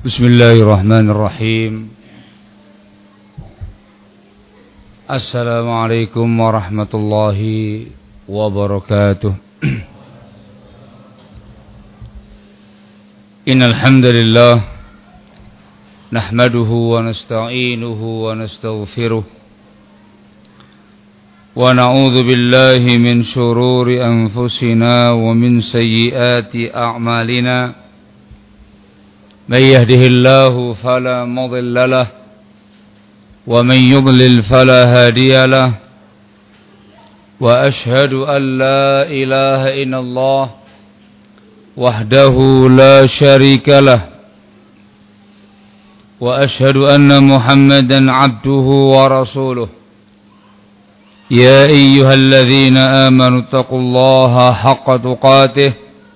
Bismillahirrahmanirrahim. Assalamualaikum warahmatullahi wabarakatuh. Innal hamdalillah nahmaduhu wa nasta'inuhu wa nastaghfiruh wa na'udzu billahi min shururi anfusina wa min sayyiati a'malina. من يهده الله فلا مضل له ومن يضلل فلا هادي له وأشهد أن لا إله إلا الله وحده لا شريك له وأشهد أن محمدا عبده ورسوله يا أيها الذين آمنوا اتقوا الله حق تقاته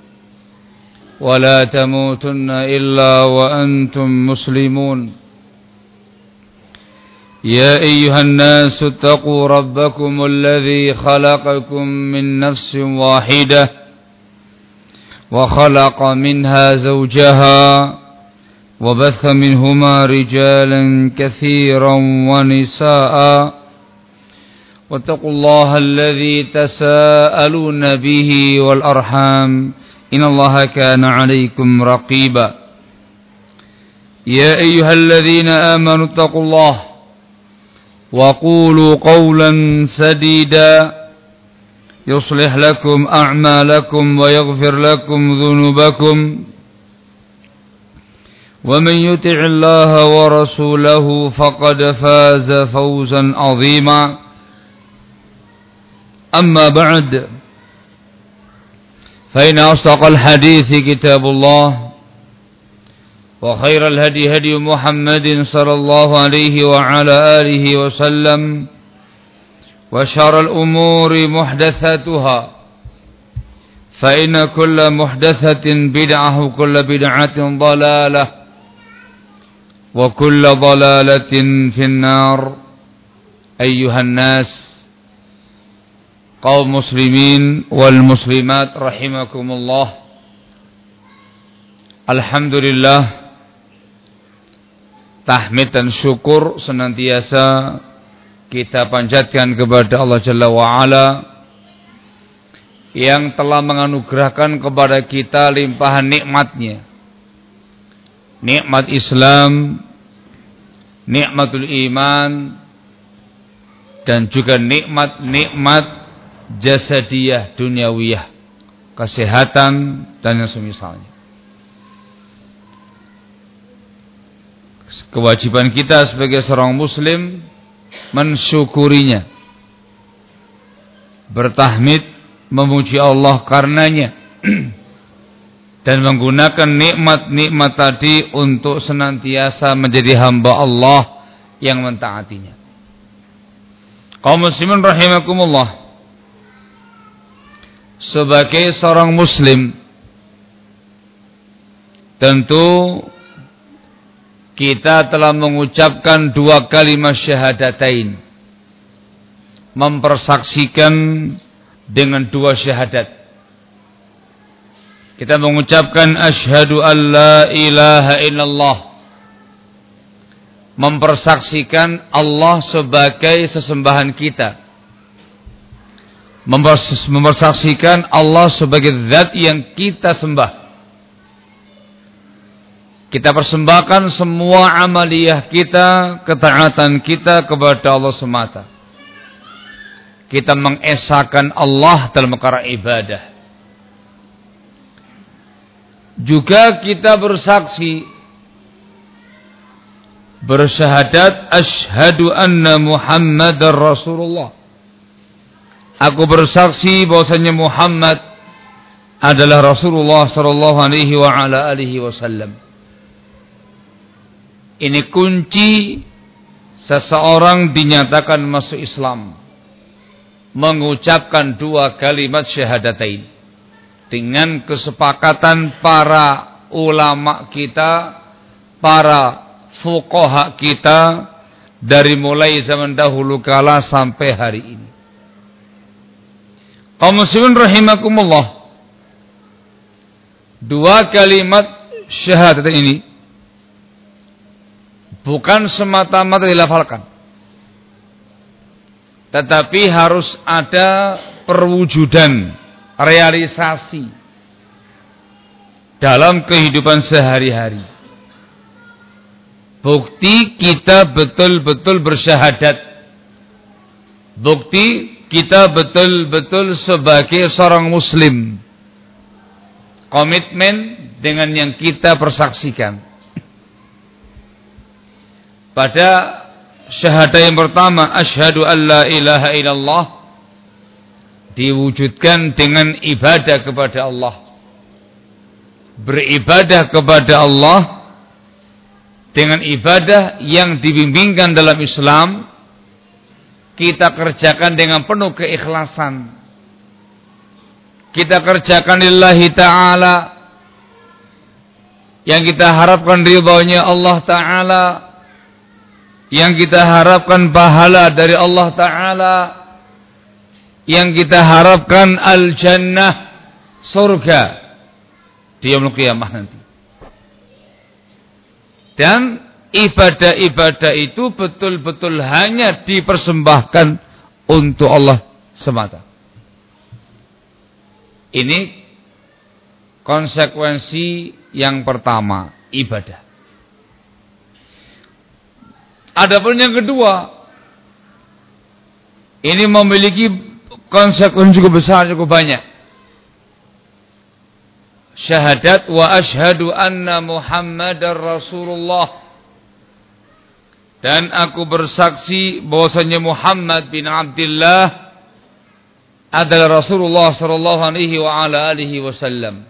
ولا تموتن إلا وأنتم مسلمون يا أيها الناس اتقوا ربكم الذي خلقكم من نفس واحدة وخلق منها زوجها وبث منهما رجالا كثيرا ونساء واتقوا الله الذي تساءلون به والأرحام إن الله كان عليكم رقيبا يا أيها الذين آمنوا اتقوا الله وقولوا قولا سديدا يصلح لكم أعمالكم ويغفر لكم ذنوبكم ومن يطع الله ورسوله فقد فاز فوزا عظيما أما بعد فإن أصدق الحديث كتاب الله وخير الهدي هدي محمد صلى الله عليه وعلى آله وسلم وشر الأمور محدثاتها فإن كل محدثة بدعة وكل بدعة ضلالة وكل ضلالة في النار أيها الناس kaum muslimin wal muslimat rahimakumullah. Alhamdulillah, tahmid dan syukur senantiasa kita panjatkan kepada Allah Jalla wa'ala yang telah menganugerahkan kepada kita limpahan nikmatnya, nikmat Islam, nikmatul iman, dan juga nikmat-nikmat jasadiyah, duniawiyah, kesehatan dan yang semisalnya. Kewajiban kita sebagai seorang muslim mensyukurinya, bertahmid, memuji Allah karenanya dan menggunakan nikmat-nikmat tadi untuk senantiasa menjadi hamba Allah yang mentaatinya. Kaum muslimin rahimakumullah, sebagai seorang muslim tentu kita telah mengucapkan dua kalimat syahadatain, mempersaksikan dengan dua syahadat. Kita mengucapkan asyhadu an la ilaha illallah, mempersaksikan Allah sebagai sesembahan kita, mempersaksikan Allah sebagai zat yang kita sembah. Kita persembahkan semua amaliyah kita, ketaatan kita kepada Allah semata. Kita mengesahkan Allah dalam perkara ibadah. Juga kita bersaksi, bersyahadat asyhadu anna Muhammadar Rasulullah. Aku bersaksi bahwasanya Muhammad adalah Rasulullah sallallahu alaihi wa ala alihi wasallam. Ini kunci seseorang dinyatakan masuk Islam, mengucapkan dua kalimat syahadatain dengan kesepakatan para ulama kita, para fuqaha kita dari mulai zaman dahulu kala sampai hari ini. Kaum muslimin rahimakumullah, dua kalimat syahadat ini bukan semata-mata dilafalkan, tetapi harus ada perwujudan, realisasi dalam kehidupan sehari-hari. Bukti kita betul-betul bersyahadat, bukti kita betul-betul sebagai seorang muslim, komitmen dengan yang kita persaksikan. Pada syahadah yang pertama, asyhadu an la ilaha illallah, diwujudkan dengan ibadah kepada Allah. Beribadah kepada Allah dengan ibadah yang dibimbingkan dalam Islam, kita kerjakan dengan penuh keikhlasan. Kita kerjakan lillahi ta'ala, yang kita harapkan ridhonya Allah ta'ala, yang kita harapkan pahala dari Allah ta'ala, yang kita harapkan al-jannah, surga di yaumul qiyamah nanti. Dan ibadah-ibadah itu betul-betul hanya dipersembahkan untuk Allah semata. Ini konsekuensi yang pertama, ibadah. Adapun yang kedua, ini memiliki konsekuensi cukup besar, cukup banyak. Syahadat wa asyhadu anna Muhammadar Rasulullah, dan aku bersaksi bahwasanya Muhammad bin Abdullah adalah Rasulullah sallallahu alaihi wa ala alihi wasallam.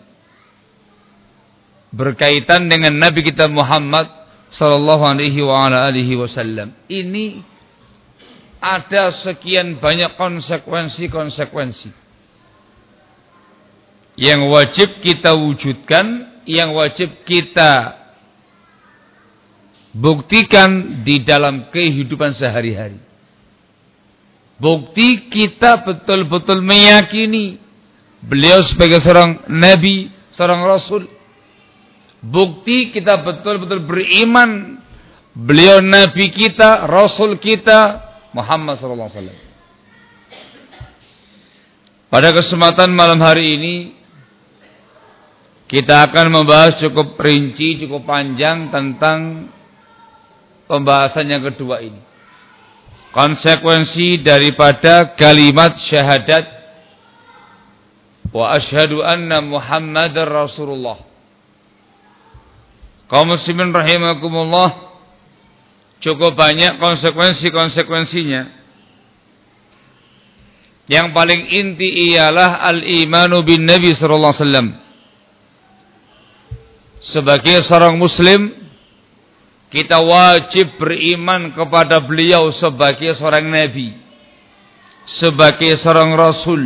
Berkaitan dengan Nabi kita Muhammad sallallahu alaihi wa ala alihi wasallam. Ini ada sekian banyak konsekuensi yang wajib kita wujudkan, yang wajib kita buktikan di dalam kehidupan sehari-hari. Bukti kita betul-betul meyakini beliau sebagai seorang nabi, seorang rasul. Bukti kita betul-betul beriman beliau nabi kita, rasul kita, Muhammad sallallahu alaihi wasallam. Pada kesempatan malam hari ini kita akan membahas cukup rinci, cukup panjang tentang pembahasan yang kedua ini. Konsekuensi daripada kalimat syahadat wa asyhadu anna Muhammadar Rasulullah. Kaum muslimin rahimakumullah, cukup banyak konsekuensinya. Yang paling inti ialah al-imanu bin Nabi sallallahu alaihi wasallam. Sebagai seorang muslim, kita wajib beriman kepada beliau sebagai seorang nabi, sebagai seorang rasul.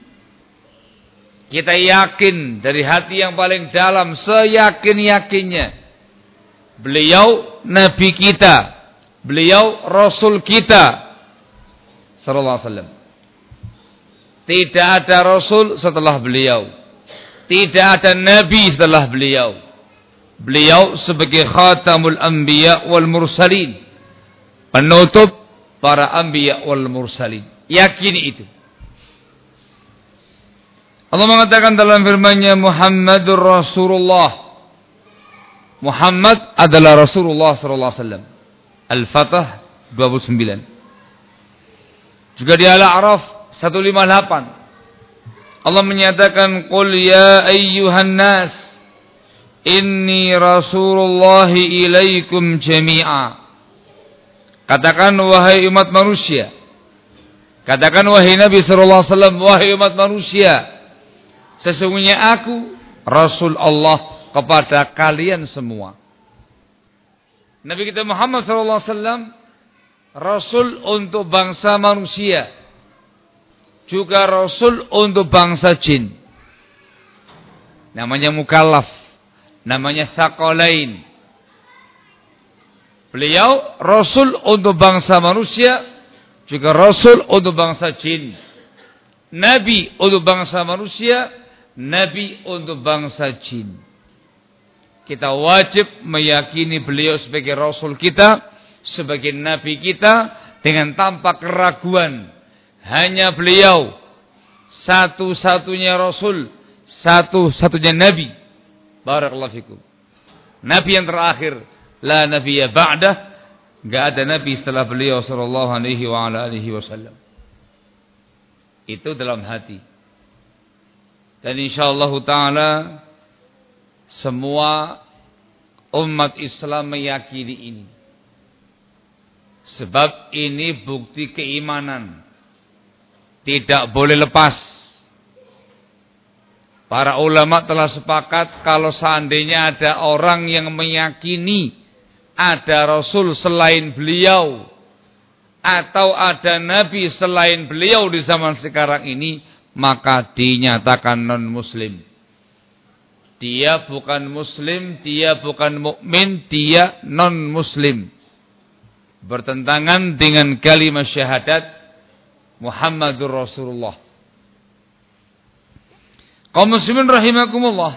Kita yakin dari hati yang paling dalam, seyakin-yakinnya, beliau nabi kita, beliau rasul kita sallallahu alaihi wasallam. Tidak ada rasul setelah beliau, tidak ada nabi setelah beliau. Beliau sebagai khatamul anbiya wal mursalin, penutup para anbiya wal mursalin. Yakini itu. Allah mengatakan dalam firman-Nya, Muhammadur Rasulullah. Muhammad adalah Rasulullah sallallahu alaihi wasallam. Al-Fatah 29. Juga di Al-A'raf 158. Allah menyatakan, qul ya ayyuhan nas inni rasulullahi ilaikum jami'a. Katakan wahai umat manusia, katakan wahai Nabi sallallahu alaihi wasallam, wahai umat manusia, sesungguhnya aku Rasul Allah kepada kalian semua. Nabi kita Muhammad sallallahu alaihi wasallam Rasul untuk bangsa manusia, juga Rasul untuk bangsa jin. Namanya mukallaf, namanya tsaqalain. Beliau Rasul untuk bangsa manusia, juga Rasul untuk bangsa jin. Nabi untuk bangsa manusia, Nabi untuk bangsa jin. Kita wajib meyakini beliau sebagai Rasul kita, sebagai Nabi kita, dengan tanpa keraguan. Hanya beliau satu-satunya Rasul, satu-satunya Nabi. Barakallahu fikum. Nabi yang terakhir, la nabiyya ba'dah, enggak ada nabi setelah beliau sallallahu alaihi wa ala alihi wasallam. Itu dalam hati. Dan insyaallah taala semua umat Islam meyakini ini. Sebab ini bukti keimanan. Tidak boleh lepas. Para ulama telah sepakat kalau seandainya ada orang yang meyakini ada Rasul selain beliau atau ada Nabi selain beliau di zaman sekarang ini, maka dinyatakan non-muslim. Dia bukan muslim, dia bukan mukmin, dia non-muslim. Bertentangan dengan kalimat syahadat Muhammadur Rasulullah. Kaum muslimin rahimakumullah.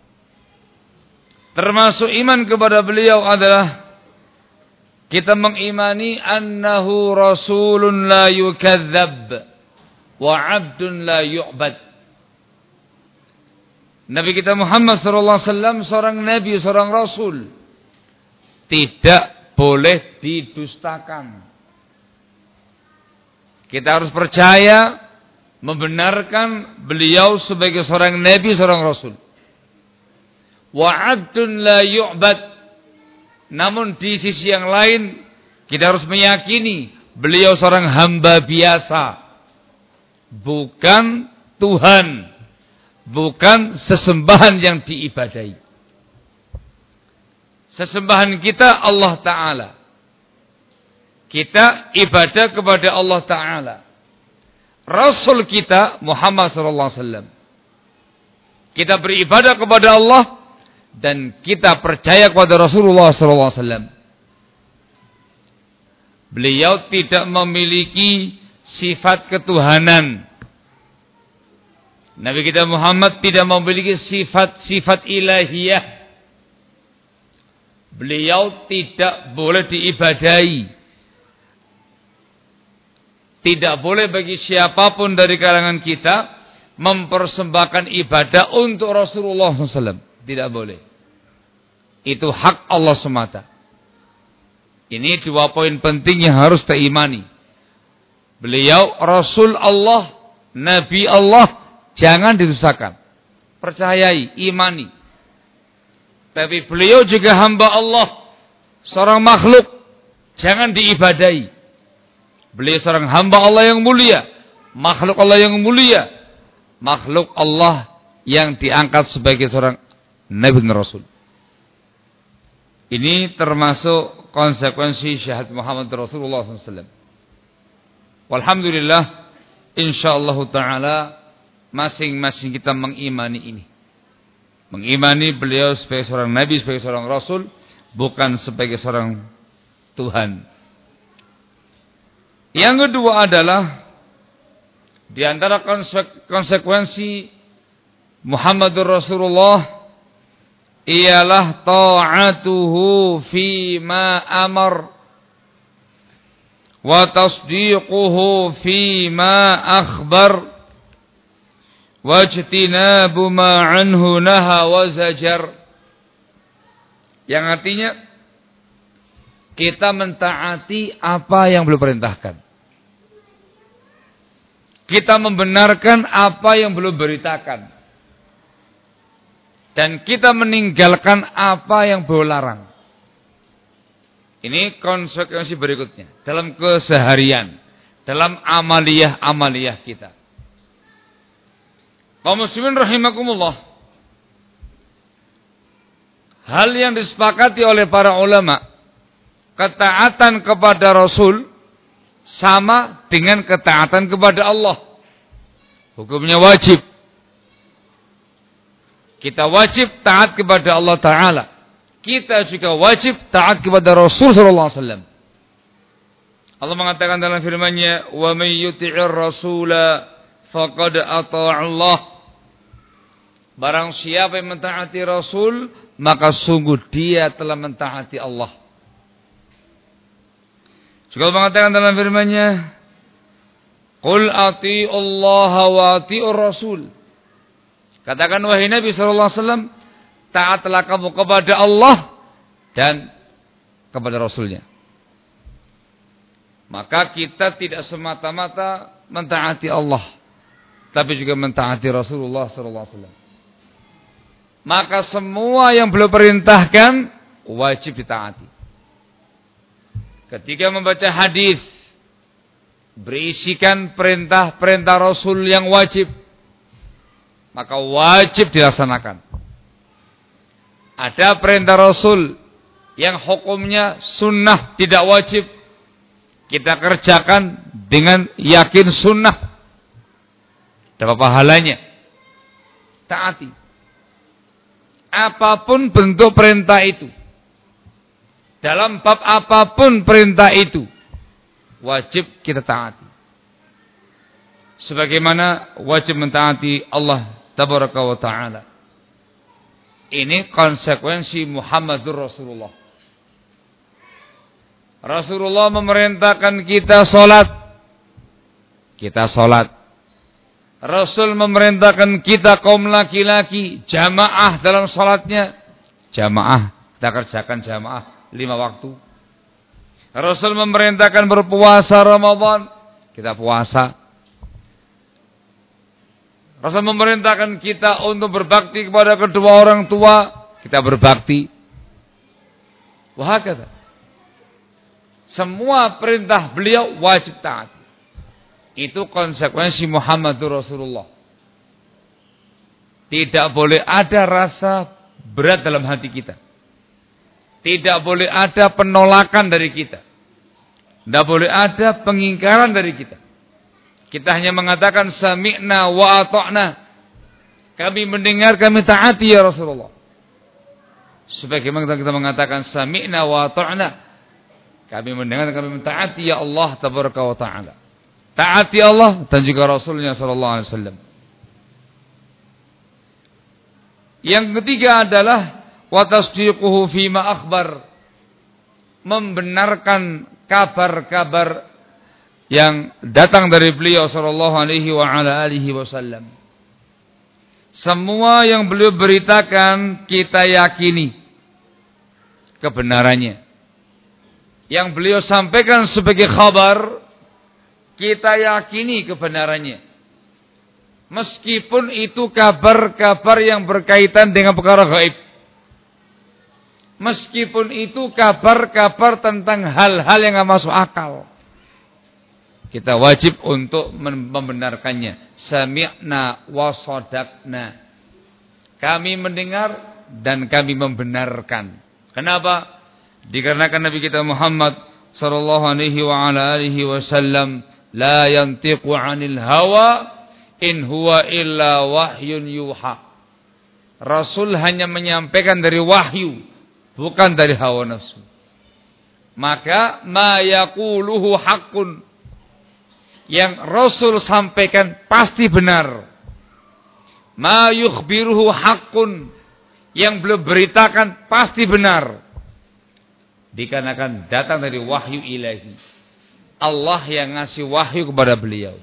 Termasuk iman kepada beliau adalah kita mengimani annahu rasulun la yukadzab wa 'abdun la yu'bad. Nabi kita Muhammad sallallahu alaihi wasallam seorang nabi, seorang rasul. Tidak boleh didustakan. Kita harus percaya, membenarkan beliau sebagai seorang nabi, seorang rasul. Wa 'abdun la yu'bad. Namun di sisi yang lain kita harus meyakini beliau seorang hamba biasa. Bukan Tuhan, bukan sesembahan yang diibadahi. Sesembahan kita Allah Ta'ala. Kita ibadah kepada Allah Ta'ala. Rasul kita Muhammad sallallahu alaihi wasallam. Kita beribadah kepada Allah dan kita percaya kepada Rasulullah sallallahu alaihi wasallam. Beliau tidak memiliki sifat ketuhanan. Nabi kita Muhammad tidak memiliki sifat-sifat ilahiyah. Beliau tidak boleh diibadahi. Tidak boleh bagi siapapun dari kalangan kita mempersembahkan ibadah untuk Rasulullah SAW. Tidak boleh. Itu hak Allah semata. Ini 2 poin penting yang harus kita imani. Beliau Rasul Allah, Nabi Allah, jangan didustakan. Percayai, imani. Tapi beliau juga hamba Allah, seorang makhluk, jangan diibadahi. Beliau seorang hamba Allah yang mulia, makhluk Allah yang mulia, makhluk Allah yang diangkat sebagai seorang Nabi dan Rasul. Ini termasuk konsekuensi syahadat Muhammad Rasulullah SAW. Walhamdulillah, insyaallah ta'ala masing-masing kita mengimani ini. Mengimani beliau sebagai seorang Nabi, sebagai seorang Rasul, bukan sebagai seorang Tuhan. Yang kedua adalah di antara konsekuensi Muhammadur Rasulullah ialah ta'atuhu fi ma amar wa tasdiquhu fi ma akhbar wa ijtinabu ma anhu naha wa zajar. Yang artinya kita mentaati apa yang beliau perintahkan. Kita membenarkan apa yang beliau beritakan. Dan kita meninggalkan apa yang beliau larang. Ini konsekuensi berikutnya. Dalam keseharian. Dalam amaliyah-amaliyah kita. Kaum muslimin rahimakumullah. Hal yang disepakati oleh para ulama. Ketaatan kepada Rasul sama dengan ketaatan kepada Allah. Hukumnya wajib. Kita wajib taat kepada Allah Ta'ala. Kita juga wajib taat kepada Rasul sallallahu alaihi wasallam. Allah mengatakan dalam firman-Nya, "Wa may yuti'ir rasula faqad ata'a Allah." Barang siapa yang mentaati Rasul, maka sungguh dia telah mentaati Allah. Juga mengatakan dalam firman-Nya, "Qul atii'ullaha wa atii'ur rasul." Katakan wahai Nabi sallallahu alaihi wasallam, taatlah kamu kepada Allah dan kepada Rasulnya. Maka kita tidak semata-mata mentaati Allah, tapi juga mentaati Rasulullah sallallahu alaihi wasallam. Maka semua yang beliau perintahkan wajib ditaati. Ketika membaca hadis berisikan perintah-perintah Rasul yang wajib, maka wajib dilaksanakan. Ada perintah Rasul yang hukumnya sunnah tidak wajib, kita kerjakan dengan yakin sunnah, dapat pahalanya. Taati. Apapun bentuk perintah itu, dalam bab apapun perintah itu, wajib kita taati. Sebagaimana wajib mentaati Allah Tabaraka wa Ta'ala. Ini konsekuensi Muhammadur Rasulullah. Rasulullah memerintahkan kita sholat, kita sholat. Rasul memerintahkan kita kaum laki-laki jamaah dalam sholatnya, jamaah, kita kerjakan jamaah 5 waktu. Rasul memerintahkan berpuasa Ramadan, kita puasa. Rasul memerintahkan kita untuk berbakti kepada kedua orang tua, kita berbakti. Wahakata. Semua perintah beliau wajib taat. Itu konsekuensi Muhammadur Rasulullah. Tidak boleh ada rasa berat dalam hati kita. Tidak boleh ada penolakan dari kita. Tidak boleh ada pengingkaran dari kita. Kita hanya mengatakan sami'na wa ata'na. Kami mendengar, kami taati ya Rasulullah. Sebagaimana kita mengatakan sami'na wa ata'na. Kami mendengar, kami mentaati ya Allah Tabaraka wa Ta'ala. Taati Allah dan juga Rasulnya sallallahu alaihi wasallam. Yang ketiga adalah wa tasdiquhu fima akhbar. Membenarkan kabar-kabar yang datang dari beliau sallallahu alaihi wa ala alihi wasallam. Semua yang beliau beritakan kita yakini kebenarannya. Yang beliau sampaikan sebagai khabar, kita yakini kebenarannya. Meskipun itu kabar-kabar yang berkaitan dengan perkara gaib. Meskipun itu kabar-kabar tentang hal-hal yang tidak masuk akal. Kita wajib untuk membenarkannya. Sami'na wa shadaqna. Kami mendengar dan kami membenarkan. Kenapa? Dikarenakan Nabi kita Muhammad sallallahu alaihi wa ala alihi wasallam la yantiqu 'anil hawa in huwa illa wahyun yuha. Rasul hanya menyampaikan dari wahyu, bukan dari hawa nafsu. Maka ma yaquluhu haqqun. Yang Rasul sampaikan pasti benar. Ma yukhbiruhu haqqun. Yang beliau beritakan pasti benar. Dikarenakan datang dari wahyu ilahi. Allah yang ngasih wahyu kepada beliau.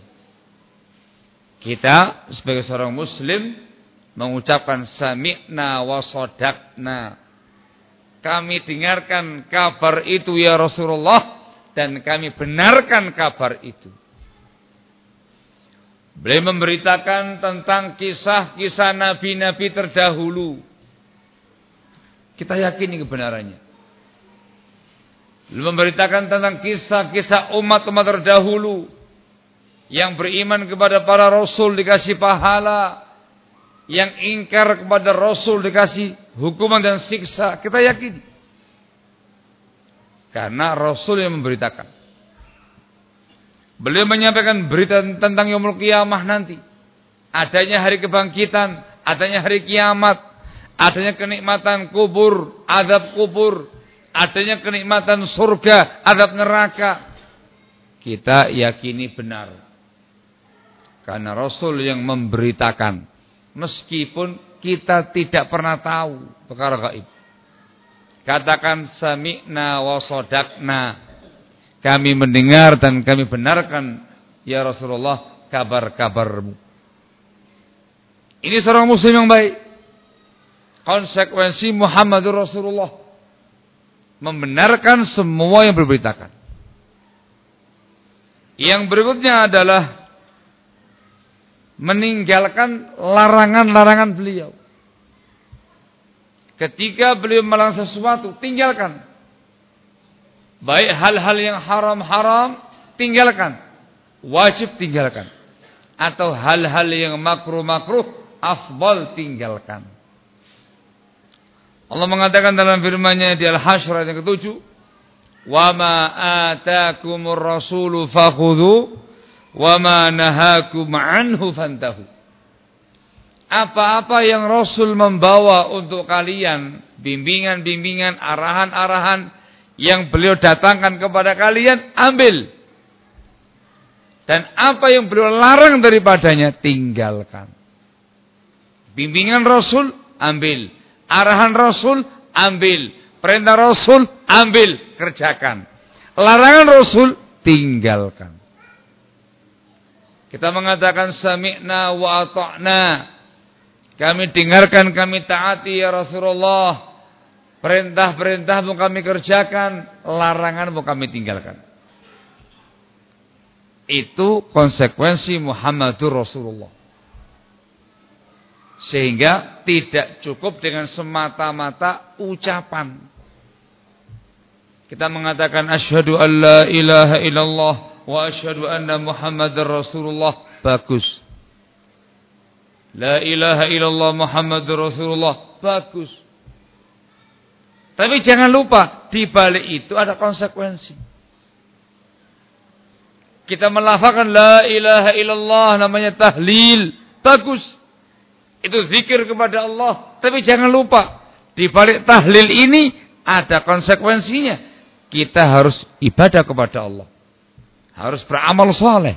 Kita sebagai seorang muslim mengucapkan sami'na wa shadaqna. Kami dengarkan kabar itu ya Rasulullah dan kami benarkan kabar itu. Beliau memberitakan tentang kisah-kisah nabi-nabi terdahulu. Kita yakini kebenarannya. Beliau memberitakan tentang kisah-kisah umat-umat terdahulu yang beriman kepada para rasul dikasih pahala, yang ingkar kepada rasul dikasih hukuman dan siksa. Kita yakini karena rasul yang memberitakan. Beliau menyampaikan berita tentang yaumul qiyamah nanti, adanya hari kebangkitan, adanya hari kiamat, adanya kenikmatan kubur, azab kubur, adanya kenikmatan surga, azab neraka. Kita yakini benar. Karena Rasul yang memberitakan. Meskipun kita tidak pernah tahu perkara gaib. Katakan sami'na wa shadaqna. Kami mendengar dan kami benarkan ya Rasulullah kabar-kabarmu. Ini seorang muslim yang baik. Konsekuensi Muhammadur Rasulullah. Membenarkan semua yang berberitakan. Yang berikutnya adalah meninggalkan larangan-larangan beliau. Ketika beliau melarang sesuatu, tinggalkan. Baik hal-hal yang haram-haram, tinggalkan. Wajib tinggalkan. Atau hal-hal yang makruh-makruh, afdal tinggalkan. Allah mengatakan dalam firman-Nya di Al-Hasyr ayat yang ke-7, "Wa ma ataakumur rasulu fakhudhu wa ma nahakum anhu fantahu." Apa-apa yang Rasul membawa untuk kalian, bimbingan-bimbingan, arahan-arahan yang beliau datangkan kepada kalian, ambil. Dan apa yang beliau larang daripadanya, tinggalkan. Bimbingan Rasul, ambil. Arahan Rasul, ambil. Perintah Rasul, ambil. Kerjakan. Larangan Rasul, tinggalkan. Kita mengatakan sami'na wa ata'na. Kami dengarkan, kami taati ya Rasulullah. Perintah-perintahmu kami kerjakan, laranganmu kami tinggalkan. Itu konsekuensi Muhammadur Rasulullah. Sehingga tidak cukup dengan semata-mata ucapan. Kita mengatakan asyhadu an la ilaha illallah wa asyhadu anna Muhammadar Rasulullah, bagus. La ilaha illallah Muhammadur Rasulullah, bagus. Tapi jangan lupa, di balik itu ada konsekuensi. Kita melafazkan la ilaha illallah, namanya tahlil, bagus. Itu zikir kepada Allah. Tapi jangan lupa, di balik tahlil ini ada konsekuensinya. Kita harus ibadah kepada Allah. Harus beramal saleh.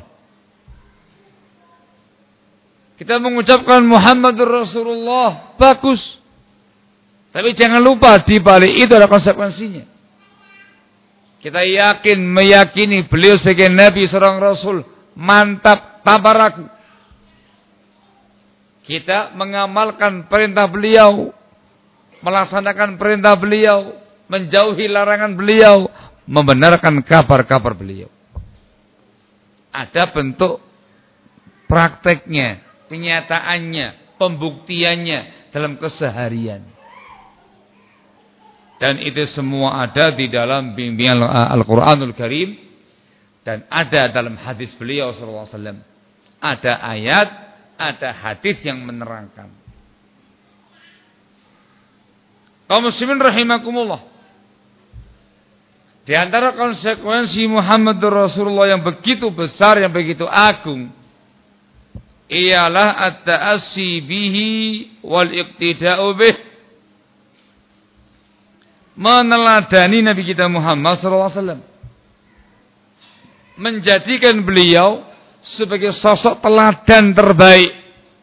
Kita mengucapkan Muhammadur Rasulullah, bagus. Tapi jangan lupa, di balik itu ada konsekuensinya. Kita meyakini beliau sebagai Nabi, seorang Rasul, mantap, tanpa ragu. Kita mengamalkan perintah beliau, melaksanakan perintah beliau, menjauhi larangan beliau, membenarkan kabar-kabar beliau. Ada bentuk prakteknya, kenyataannya, pembuktiannya dalam keseharian. Dan itu semua ada di dalam bimbingan Al-Quranul Karim. Dan ada dalam hadis beliau SAW. Ada ayat, ada hadis yang menerangkan. Kaum muslimin rahimakumullah. Di antara konsekuensi Muhammadur Rasulullah yang begitu besar, yang begitu agung, ialah at-ta'assi bihi wal iqtida'u bih. Meneladani Nabi kita Muhammad SAW. Menjadikan beliau sebagai sosok teladan terbaik.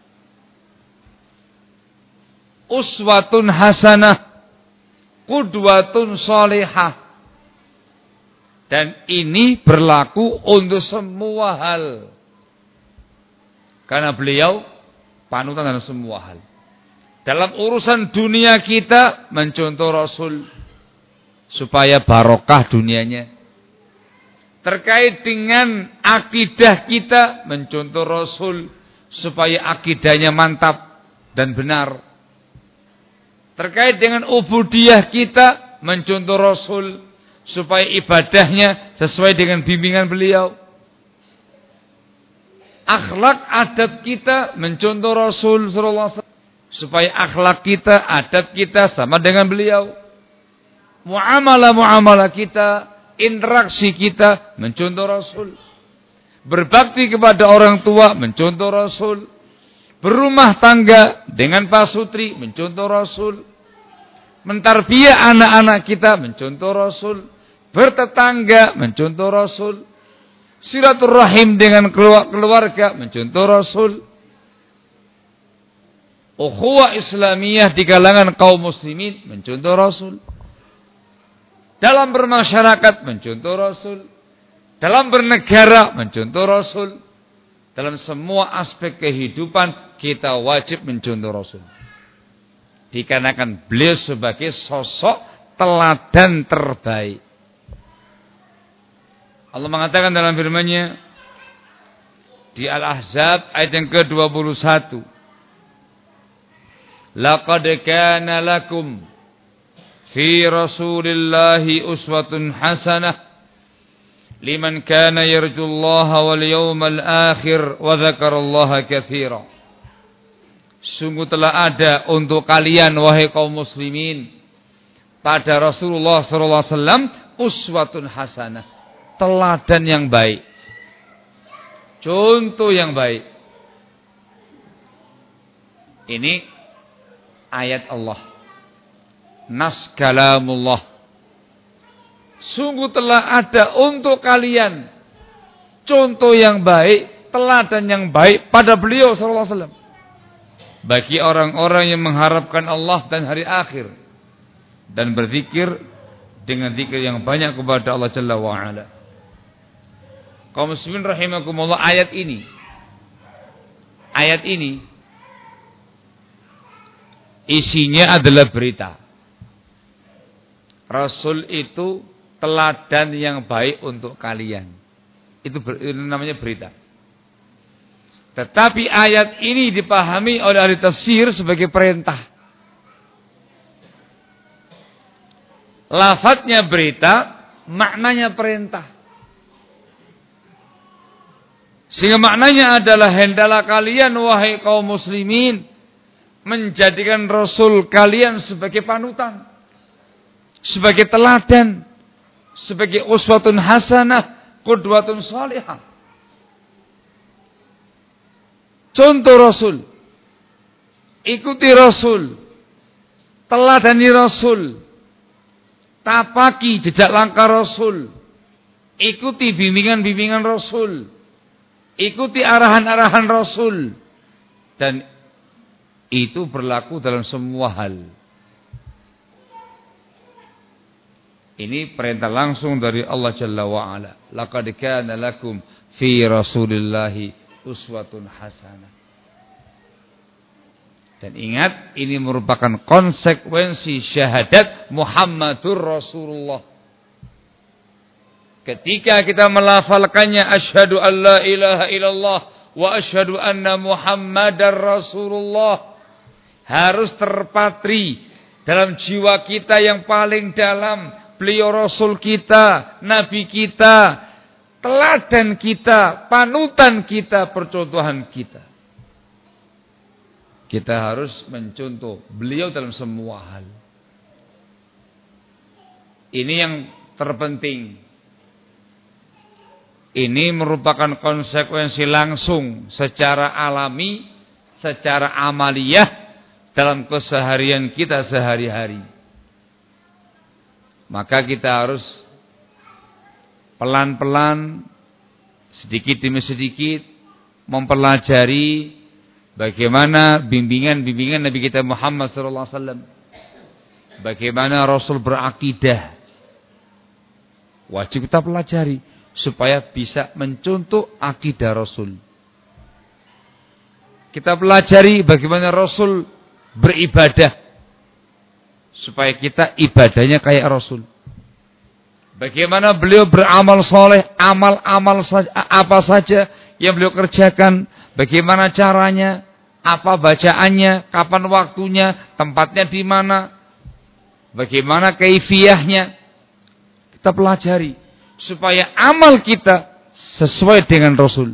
Uswatun hasanah. Qudwatun salihah. Dan ini berlaku untuk semua hal. Karena beliau panutan dalam semua hal. Dalam urusan dunia kita, mencontoh Rasul supaya barokah dunianya. Terkait dengan akidah kita, mencontoh Rasul supaya akidahnya mantap dan benar. Terkait dengan ubudiyah kita, mencontoh Rasul supaya ibadahnya sesuai dengan bimbingan beliau. Akhlak adab kita, mencontoh Rasul sallallahu alaihi wasallam supaya akhlak kita, adab kita sama dengan beliau. Muamalah kita, interaksi kita, mencontoh Rasul. Berbakti kepada orang tua, mencontoh Rasul. Berumah tangga dengan pasutri, mencontoh Rasul. Mentarbiyah anak-anak kita, mencontoh Rasul. Bertetangga, mencontoh Rasul. Silaturahim dengan keluarga, mencontoh Rasul. ukhuwah Islamiyah di kalangan kaum muslimin, mencontoh Rasul. Dalam bermasyarakat, mencontoh Rasul. Dalam bernegara, mencontoh Rasul. Dalam semua aspek kehidupan, kita wajib mencontoh Rasul. Dikarenakan beliau sebagai sosok teladan terbaik. Allah mengatakan dalam firman-Nya di Al-Ahzab ayat yang ke-21. Laqad kana lakum fi Rasulillahi uswatun hasanah liman kana yarjullaha wal yawmal akhir wa dzakarallaha katsira. Sungguh telah ada untuk kalian wahai kaum muslimin pada Rasulullah sallallahu alaihi wasallam uswatun hasanah, teladan yang baik, contoh yang baik. Ini ayat Allah, nas kalamullah. Sungguh telah ada untuk kalian contoh yang baik, teladan yang baik pada beliau sallallahu alaihi wasallam. Bagi orang-orang yang mengharapkan Allah dan hari akhir dan berzikir dengan zikir yang banyak kepada Allah Jalla wa Ala. Kaum muslimin rahimakumullah, ayat ini isinya adalah berita. Rasul itu teladan yang baik untuk kalian. Itu namanya berita. Tetapi ayat ini dipahami oleh ahli tafsir sebagai perintah. Lafadznya berita, maknanya perintah. Sehingga maknanya adalah hendaklah kalian wahai kaum muslimin menjadikan Rasul kalian sebagai panutan, sebagai teladan, sebagai uswatun hasanah, qudwatun salihah. Contoh Rasul, ikuti Rasul, teladani Rasul, tapaki jejak langkah Rasul, ikuti bimbingan-bimbingan Rasul, ikuti arahan-arahan Rasul, dan itu berlaku dalam semua hal. Ini perintah langsung dari Allah Jalla wa Ala. Laqad kana lakum fi Rasulillahi uswatun hasanah. Dan ingat, ini merupakan konsekuensi syahadat Muhammadur Rasulullah. Ketika kita melafalkannya asyhadu an la ilaha illallah wa asyhadu anna Muhammadar Rasulullah, harus terpatri dalam jiwa kita yang paling dalam, beliau Rasul kita, Nabi kita, teladan kita, panutan kita, percontohan kita. Kita harus mencontoh beliau dalam semua hal. Ini yang terpenting. Ini merupakan konsekuensi langsung secara alami, secara amaliyah dalam keseharian kita sehari-hari. Maka kita harus pelan-pelan, sedikit demi sedikit mempelajari bagaimana bimbingan Nabi kita Muhammad SAW. Bagaimana Rasul berakidah. Wajib kita pelajari supaya bisa mencontoh akidah Rasul. Kita pelajari bagaimana Rasul beribadah supaya kita ibadahnya kayak Rasul. Bagaimana beliau beramal soleh, amal-amal apa saja yang beliau kerjakan, bagaimana caranya, apa bacaannya, kapan waktunya, tempatnya di mana, bagaimana kaifiyahnya. Kita pelajari supaya amal kita sesuai dengan Rasul.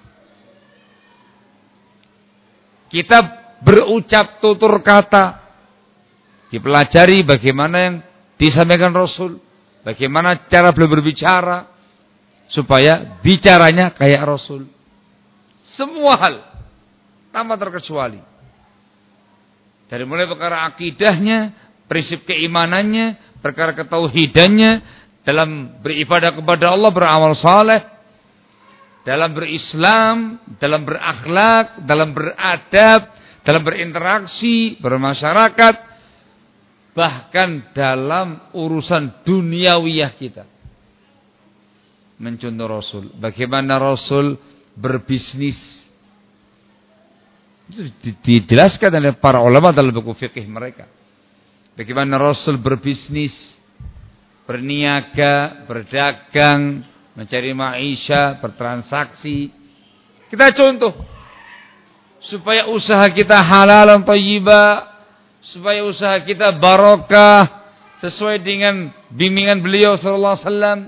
Kita berucap tutur kata, dipelajari bagaimana yang disampaikan Rasul, bagaimana cara beliau berbicara supaya bicaranya kayak Rasul. Semua hal tanpa terkecuali. Dari mulai perkara akidahnya, prinsip keimanannya, perkara ketauhidannya, dalam beribadah kepada Allah, beramal saleh, dalam berislam, dalam berakhlak, dalam beradab, dalam berinteraksi, bermasyarakat, bahkan dalam urusan duniawiyah kita. Mencontoh Rasul. Bagaimana Rasul berbisnis. Itu dijelaskan oleh para ulama dalam buku fikih mereka. Bagaimana Rasul berbisnis, berniaga, berdagang, mencari maisha, bertransaksi. Kita contoh. Supaya usaha kita halal dan thayyibah, supaya usaha kita barokah sesuai dengan bimbingan beliau sallallahu alaihi wasallam.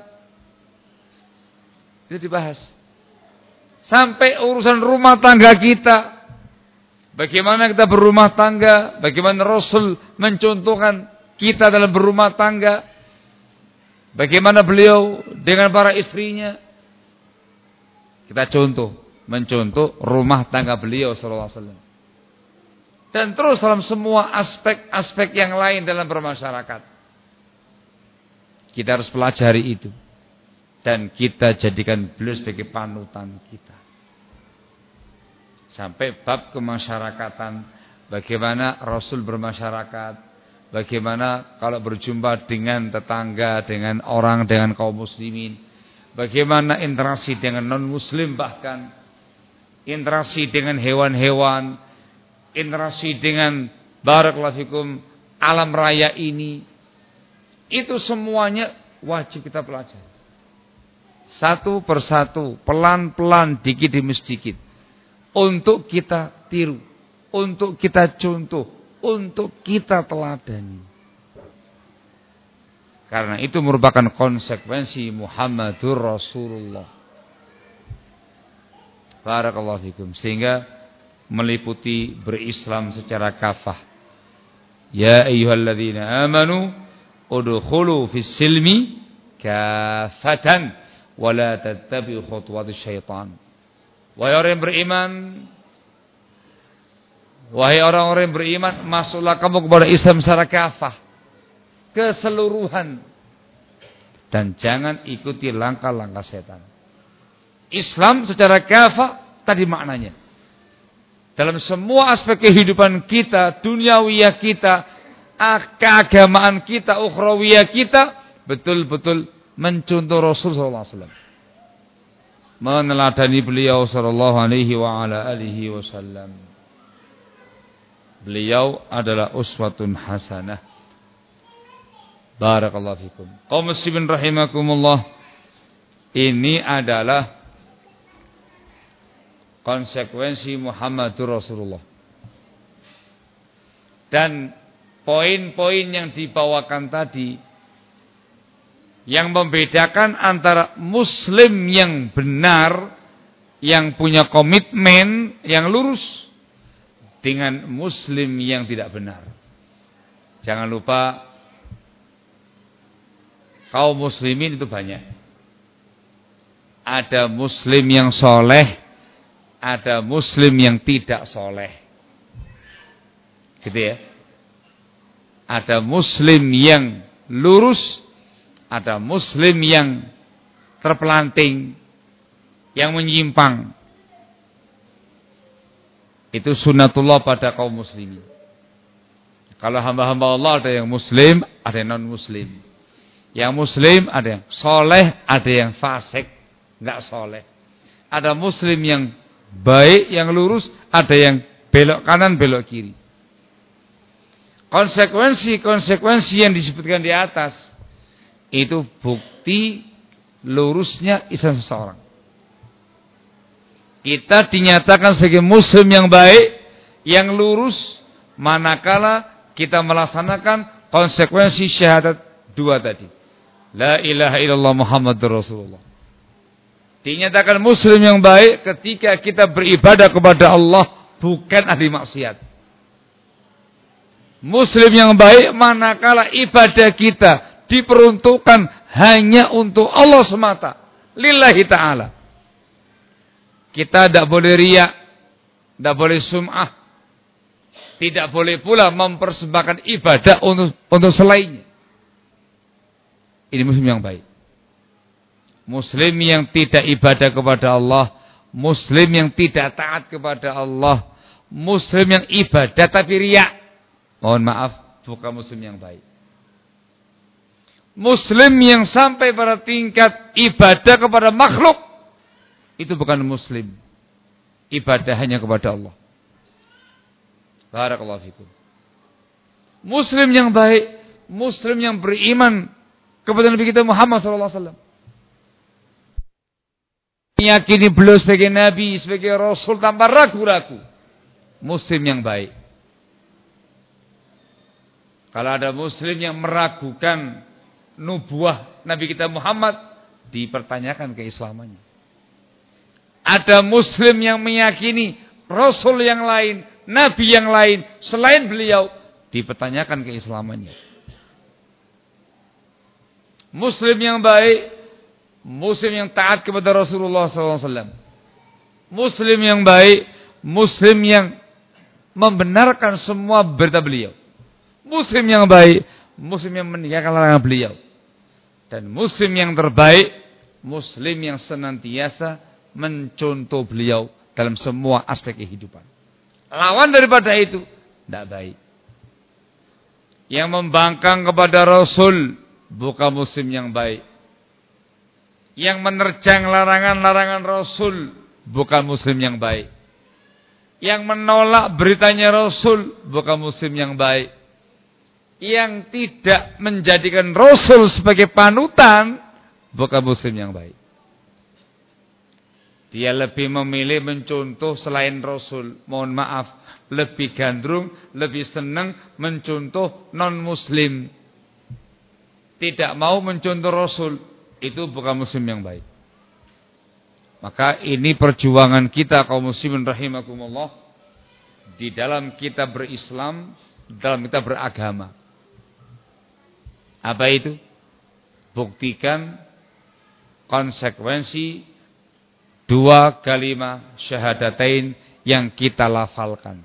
Itu dibahas. Sampai urusan rumah tangga kita. Bagaimana kita berumah tangga, bagaimana Rasul mencontohkan kita dalam berumah tangga. Bagaimana beliau dengan para istrinya. Kita mencontoh rumah tangga beliau sallallahu alaihi wasallam. Dan terus dalam semua aspek-aspek yang lain dalam bermasyarakat. Kita harus pelajari itu. Dan kita jadikan beliau sebagai panutan kita. Sampai bab kemasyarakatan. Bagaimana Rasul bermasyarakat. Bagaimana kalau berjumpa dengan tetangga, dengan orang, dengan kaum muslimin. Bagaimana interaksi dengan non-muslim bahkan. Interaksi dengan hewan-hewan. Interaksi dengan barakallahu fikum alam raya ini. Itu semuanya wajib kita pelajari. Satu persatu, pelan-pelan, dikit demi sedikit. Untuk kita tiru. Untuk kita contoh. Untuk kita teladani. Karena itu merupakan konsekuensi Muhammadur Rasulullah. Barakallahu fikum. Sehingga meliputi berislam secara kafah. Ya ayyuhalladzina amanu udkhulu fis silmi kafatan wala tattabi'u khutuwatis syaitan. Wahai orang yang beriman, wahai orang-orang yang beriman, masuklah kamu kepada Islam secara kafah, keseluruhan, dan jangan ikuti langkah-langkah setan. Islam secara kafah tadi maknanya dalam semua aspek kehidupan kita, duniawiyah kita, keagamaan kita, ukhrawiyah kita, betul-betul mencontoh Rasul sallallahu alaihi wasallam. Meneladani beliau sallallahu alaihi wa ala alihi wasallam. Beliau adalah uswatun hasanah. Barakallahu fikum. Kaum muslimin rahimakumullah. Ini adalah konsekuensi Muhammadur Rasulullah. Dan poin-poin yang dibawakan tadi yang membedakan antara muslim yang benar, yang punya komitmen, yang lurus, dengan muslim yang tidak benar. Jangan lupa kaum muslimin itu banyak. Ada muslim yang soleh, ada muslim yang tidak soleh. Gitu ya. Ada muslim yang lurus, ada muslim yang terpelanting, yang menyimpang. Itu sunnatullah pada kaum muslimin. Kalau hamba-hamba Allah ada yang muslim, ada yang non-muslim. Yang muslim ada yang soleh, ada yang fasik, enggak soleh. Ada muslim yang baik, yang lurus, ada yang belok kanan, belok kiri. Konsekuensi yang disebutkan di atas itu bukti lurusnya Islam seseorang. Kita dinyatakan sebagai muslim yang baik, yang lurus, manakala kita melaksanakan konsekuensi syahadat dua tadi. La ilaha illallah Muhammadur Rasulullah. Dinyatakan muslim yang baik ketika kita beribadah kepada Allah, bukan ahli maksiat. Muslim yang baik manakala ibadah kita diperuntukkan hanya untuk Allah semata. Lillahi ta'ala. Kita tidak boleh riya, tidak boleh sum'ah, tidak boleh pula mempersembahkan ibadah untuk selainnya. Ini muslim yang baik. Muslim yang tidak ibadah kepada Allah, muslim yang tidak taat kepada Allah, muslim yang ibadah tapi riya, mohon maaf, bukan muslim yang baik. Muslim yang sampai pada tingkat ibadah kepada makhluk, itu bukan muslim. Ibadah hanya kepada Allah. Barakallahu fikum. Muslim yang baik, muslim yang beriman kepada Nabi kita Muhammad SAW. Meyakini beliau sebagai Nabi, sebagai Rasul tanpa ragu-ragu. Muslim yang baik. Kalau ada muslim yang meragukan nubuah Nabi kita Muhammad, dipertanyakan keislamannya. Ada muslim yang meyakini Rasul yang lain, Nabi yang lain selain beliau, dipertanyakan keislamannya. Muslim yang baik, muslim yang taat kepada Rasulullah SAW. Muslim yang baik, muslim yang membenarkan semua berita beliau. Muslim yang baik, muslim yang meninggalkan larangan beliau. Dan muslim yang terbaik, muslim yang senantiasa mencontoh beliau dalam semua aspek kehidupan. Lawan daripada itu, tidak baik. Yang membangkang kepada Rasul, bukan muslim yang baik. Yang menerjang larangan-larangan Rasul, bukan muslim yang baik. Yang menolak beritanya Rasul, bukan muslim yang baik. Yang tidak menjadikan Rasul sebagai panutan, bukan muslim yang baik. Dia lebih memilih mencontoh selain Rasul. Mohon maaf, lebih gandrung, lebih senang mencontoh non-muslim. Tidak mau mencontoh Rasul, itu bukan muslim yang baik. Maka ini perjuangan kita kaum muslimin rahimakumullah di dalam kita berislam, dalam kita beragama. Apa itu? Buktikan konsekuensi dua kalimat syahadatain yang kita lafalkan.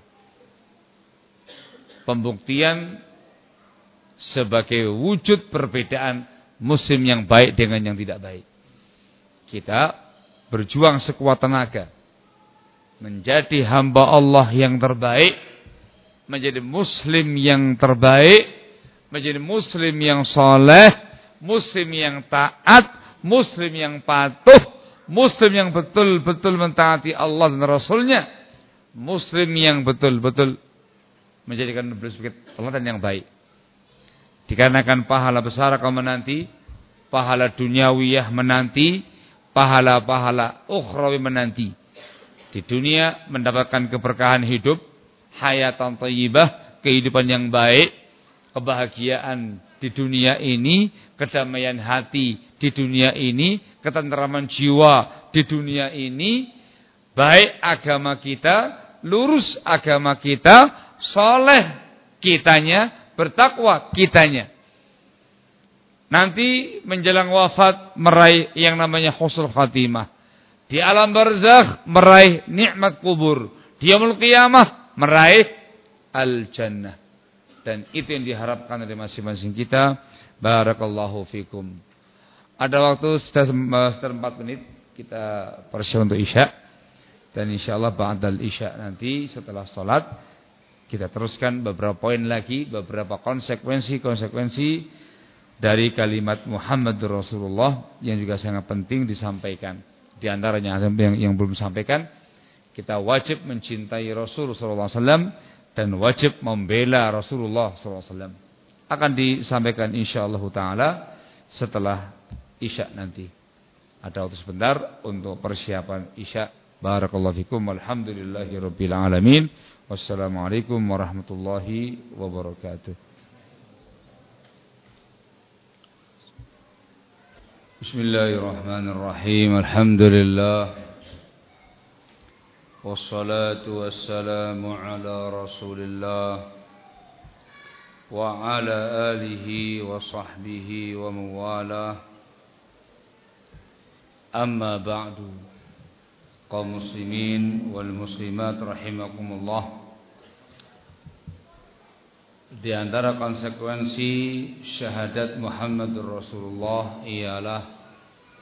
Pembuktian sebagai wujud perbedaan muslim yang baik dengan yang tidak baik. Kita berjuang sekuat tenaga menjadi hamba Allah yang terbaik, menjadi muslim yang terbaik, menjadi muslim yang soleh, muslim yang taat, muslim yang patuh, muslim yang betul-betul mentaati Allah dan Rasulnya, muslim yang betul-betul menjadikan beliau sebagai teladan yang baik. Dikarenakan pahala besar kaum menanti, pahala duniawiyah menanti, pahala-pahala ukhrawi menanti. Di dunia mendapatkan keberkahan hidup, hayatan thayyibah, kehidupan yang baik, kebahagiaan di dunia ini, kedamaian hati di dunia ini, ketentraman jiwa di dunia ini, baik agama kita, lurus agama kita, soleh kitanya, bertakwa kitanya. Nanti menjelang wafat meraih yang namanya husnul khatimah. Di alam barzakh meraih nikmat kubur. Di yaumul qiyamah meraih al-jannah. Dan itu yang diharapkan dari masing-masing kita. Barakallahu fikum. Ada waktu sekitar 4 menit kita persiapan untuk isya. Dan insyaallah ba'dal isya nanti setelah salat kita teruskan beberapa poin lagi, beberapa konsekuensi dari kalimat Muhammadur Rasulullah yang juga sangat penting disampaikan. Di antaranya yang belum disampaikan, kita wajib mencintai Rasul sallallahu alaihi wasallam dan wajib membela Rasulullah sallallahu alaihi wasallam. Akan disampaikan insyaallah taala setelah isya nanti. Ada waktu sebentar untuk persiapan isya. Barakallahu fikum. Walhamdulillahirabbil alamin. Wassalamualaikum warahmatullahi wabarakatuh. Bismillahirrahmanirrahim. Alhamdulillah. Wassalatu wassalamu ala Rasulillah wa ala alihi wa sahbihi wa mawalah. Amma ba'du. Kaum muslimin wal muslimat rahimakumullah. Di antara konsekuensi syahadat Muhammadur Rasulullah ialah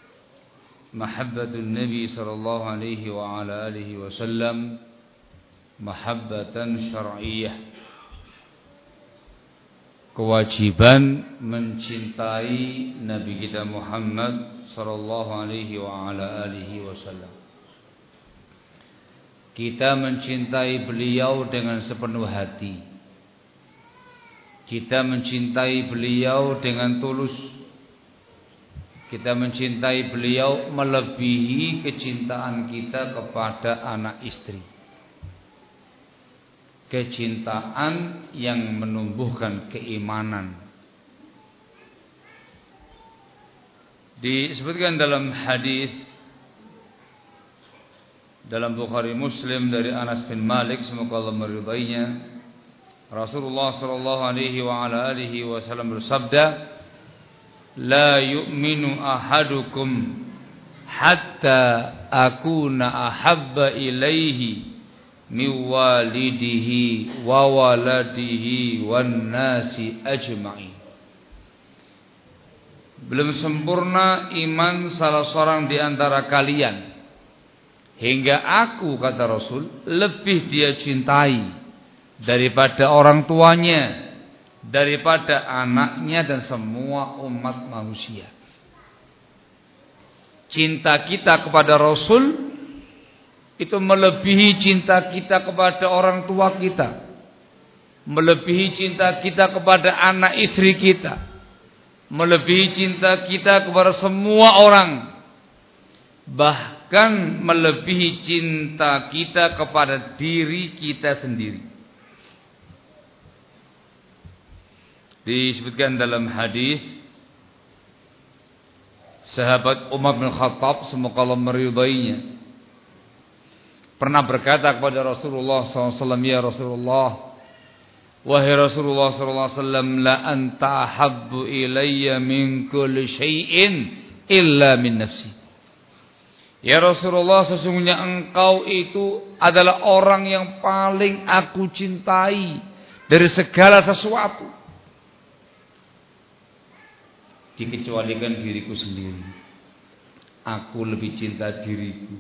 mahabbatun Nabi sallallahu alaihi wa ala alihi wasallam mahabbatan syar'iyyah, kewajiban mencintai Nabi kita Muhammad sallallahu alaihi wa ala alihi wasallam. Kita mencintai beliau dengan sepenuh hati. Kita mencintai beliau dengan tulus. Kita mencintai beliau melebihi kecintaan kita kepada anak istri. Kecintaan yang menumbuhkan keimanan. Disebutkan dalam hadis dalam Bukhari Muslim dari Anas bin Malik, semoga Allah meridainya, Rasulullah sallallahu alaihi wa ala alihi wasallam bersabda, "La yu'minu ahadukum hatta akuna ahabba ilaihi min walidihi wa waladihi wan nasi ajma'in." Belum sempurna iman salah seorang di antara kalian hingga aku, kata Rasul, lebih dia cintai daripada orang tuanya, daripada anaknya dan semua umat manusia. Cinta kita kepada Rasul itu melebihi cinta kita kepada orang tua kita, melebihi cinta kita kepada anak istri kita, melebihi cinta kita kepada semua orang, bahkan melebihi cinta kita kepada diri kita sendiri. Disebutkan dalam hadis, sahabat Umar bin Khattab, semoga Allah meridainya, pernah berkata kepada Rasulullah SAW, "Ya Rasulullah, wahai Rasulullah SAW, la anta ahabbu ilayya min kulli syai'in illa min nafsi." Ya Rasulullah, sesungguhnya engkau itu adalah orang yang paling aku cintai dari segala sesuatu, dikecualikan diriku sendiri. Aku lebih cinta diriku.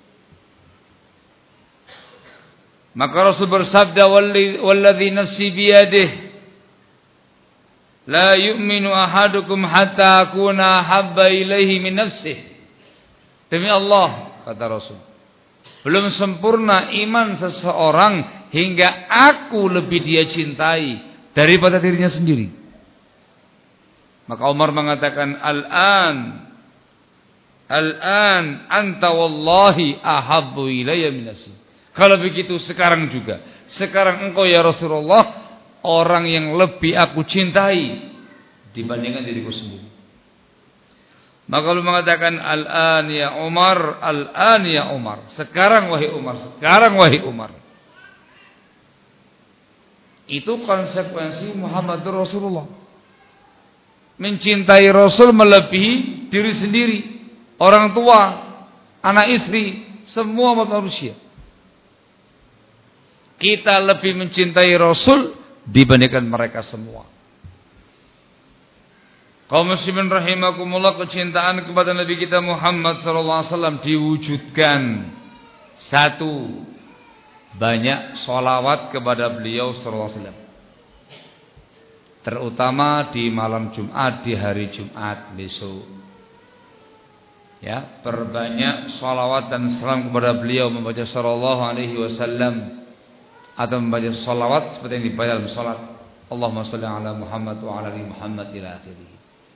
Maka Rasul bersabda, "Walladzi nafsi biyadihi la yu'minu ahadukum hatta akuna habba ilaihi min nafsihi." Demi Allah, kata Rasul, belum sempurna iman seseorang hingga aku lebih dia cintai daripada dirinya sendiri. Maka Umar mengatakan, Al-an anta wallahi ahabbu ilayya min nafsi. Kalau begitu sekarang juga, sekarang engkau ya Rasulullah orang yang lebih aku cintai dibandingkan diriku sendiri. Maka Allah mengatakan, Al-an ya Umar, Al-an ya Umar. Sekarang wahai Umar, sekarang wahai Umar. Itu konsekuensi Muhammadur Rasulullah. Mencintai Rasul melebihi diri sendiri, orang tua, anak istri, semua manusia. Kita lebih mencintai Rasul dibandingkan mereka semua. Kaum muslimin rahimakumullah, kecintaan kepada Nabi kita Muhammad sallallahu alaihi wasallam diwujudkan satu, banyak sholawat kepada beliau sallallahu alaihi wasallam, terutama di malam Jumat, di hari Jumat besok. Ya, perbanyak sholawat dan salam kepada beliau, membaca sallallahu alaihi wasallam atau membaca sholawat seperti yang dibaca dalam salat, Allahumma shalli ala Muhammad wa ala ali Muhammad ila akhirih.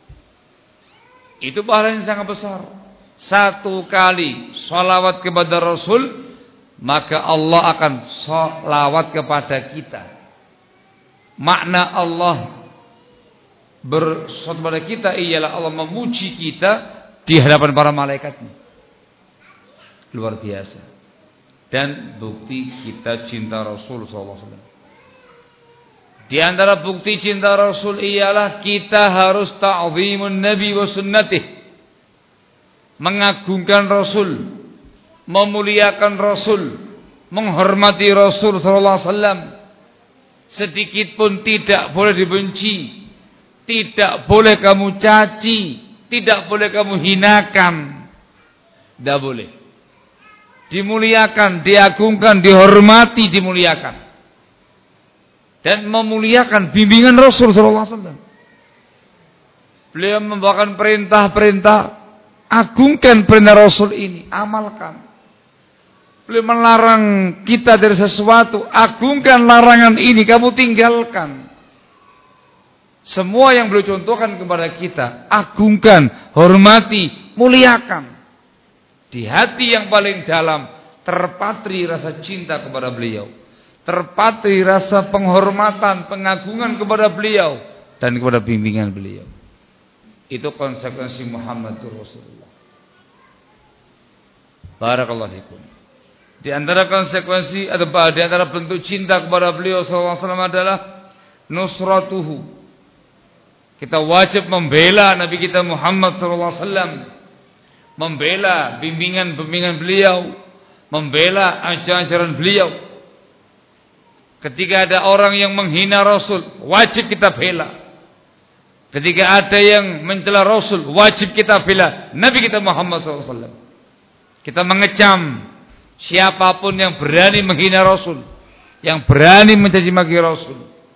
Itu pahala yang sangat besar. Satu kali sholawat kepada Rasul, maka Allah akan sholawat kepada kita. Makna Allah bersolawat kepada kita ialah Allah memuji kita di hadapan para malaikatnya. Luar biasa. Dan bukti kita cinta Rasul SAW. Di antara bukti cinta Rasul ialah kita harus ta'zimun Nabi wa sunnatih, mengagungkan Rasul, memuliakan Rasul, menghormati Rasul sallallahu alaihi wasallam. Sedikit pun tidak boleh dibenci, tidak boleh kamu caci, tidak boleh kamu hinakan. Tidak boleh. dimuliakan, diagungkan, dihormati, dimuliakan. Dan memuliakan bimbingan Rasul sallallahu alaihi wasallam. Beliau membawakan perintah-perintah, agungkan perintah Rasul ini, amalkan. Beliau melarang kita dari sesuatu, agungkan larangan ini, kamu tinggalkan. Semua yang beliau contohkan kepada kita, agungkan, hormati, muliakan. Di hati yang paling dalam terpatri rasa cinta kepada beliau, terpatri rasa penghormatan, pengagungan kepada beliau dan kepada bimbingan beliau. Itu konsekuensi Muhammadur Rasulullah. Barakallahu fikum. Di antara konsekuensi atau di antara bentuk cinta kepada beliau sallallahu alaihi wasallam adalah nusratuhu. Kita wajib membela Nabi kita Muhammad sallallahu alaihi wasallam, membela bimbingan-bimbingan beliau, membela ajaran beliau. Ketika ada orang yang menghina Rasul, wajib kita bela. Ketika ada yang mencela Rasul, wajib kita bela Nabi kita Muhammad SAW. Kita mengecam siapapun yang berani menghina Rasul, yang berani mencaci maki Rasul.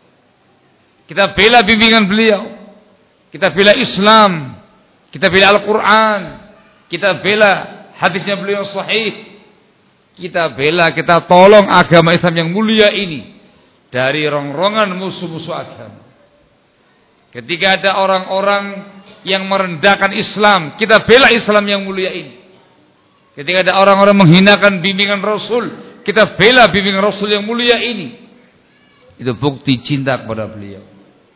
Kita bela bimbingan beliau, kita bela Islam, kita bela Al-Quran, kita bela hadisnya beliau sahih. Kita bela, kita tolong agama Islam yang mulia ini dari rongrongan musuh-musuh agama. Ketika ada orang-orang yang merendahkan Islam, kita bela Islam yang mulia ini. Ketika ada orang-orang menghinakan bimbingan Rasul, kita bela bimbingan Rasul yang mulia ini. Itu bukti cinta kepada beliau.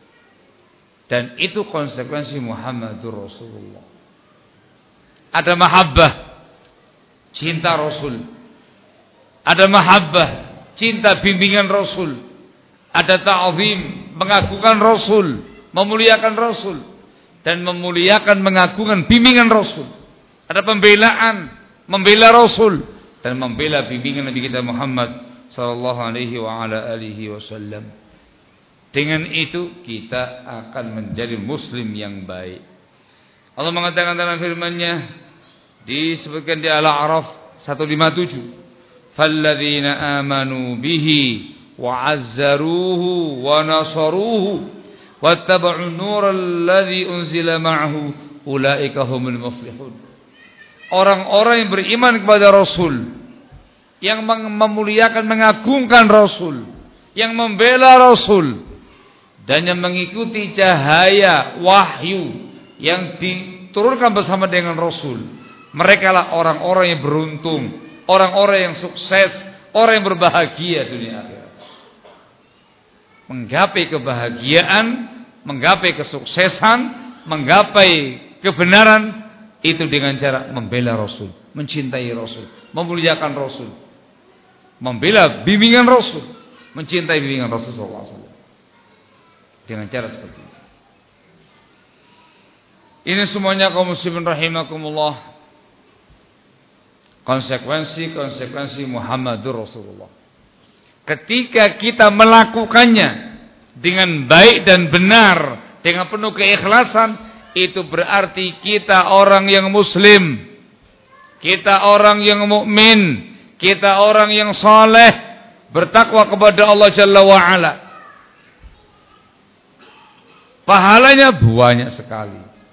Dan itu konsekuensi Muhammadur Rasulullah. Ada mahabbah, cinta Rasul. Ada mahabbah, cinta bimbingan Rasul. Ada ta'zim, mengagungkan Rasul, memuliakan Rasul, dan memuliakan, mengagungkan bimbingan Rasul. Ada pembelaan, membela Rasul dan membela bimbingan Nabi kita Muhammad sallallahu alaihi wa ala alihi wasallam. Dengan itu kita akan menjadi muslim yang baik. Allah mengatakan dalam firman-Nya, disebutkan di Al-A'raf 157, "Falladzina amanu bihi wa 'azzaruhu wa nasaruhu wattaba'un nural ladzi unzila ma'ahu ulaika humul muflihun." Orang-orang yang beriman kepada Rasul, yang memuliakan, mengagungkan Rasul, yang membela Rasul, dan yang mengikuti cahaya wahyu yang diturunkan bersama dengan Rasul, mereka lah orang-orang yang beruntung, orang-orang yang sukses, orang yang berbahagia dunia akhirat. Menggapai kebahagiaan, menggapai kesuksesan, menggapai kebenaran, itu dengan cara membela Rasul, mencintai Rasul, memuliakan Rasul, membela bimbingan Rasul, mencintai bimbingan Rasul sallallahu alaihi wasallam. Dengan cara seperti itu. Ini semuanya kaum muslimin rahimakumullah, konsekuensi Muhammadur Rasulullah. Ketika kita melakukannya dengan baik dan benar, dengan penuh keikhlasan, itu berarti kita orang yang muslim, kita orang yang mukmin, kita orang yang saleh, bertakwa kepada Allah Jalla wa Ala. Pahalanya banyak sekali.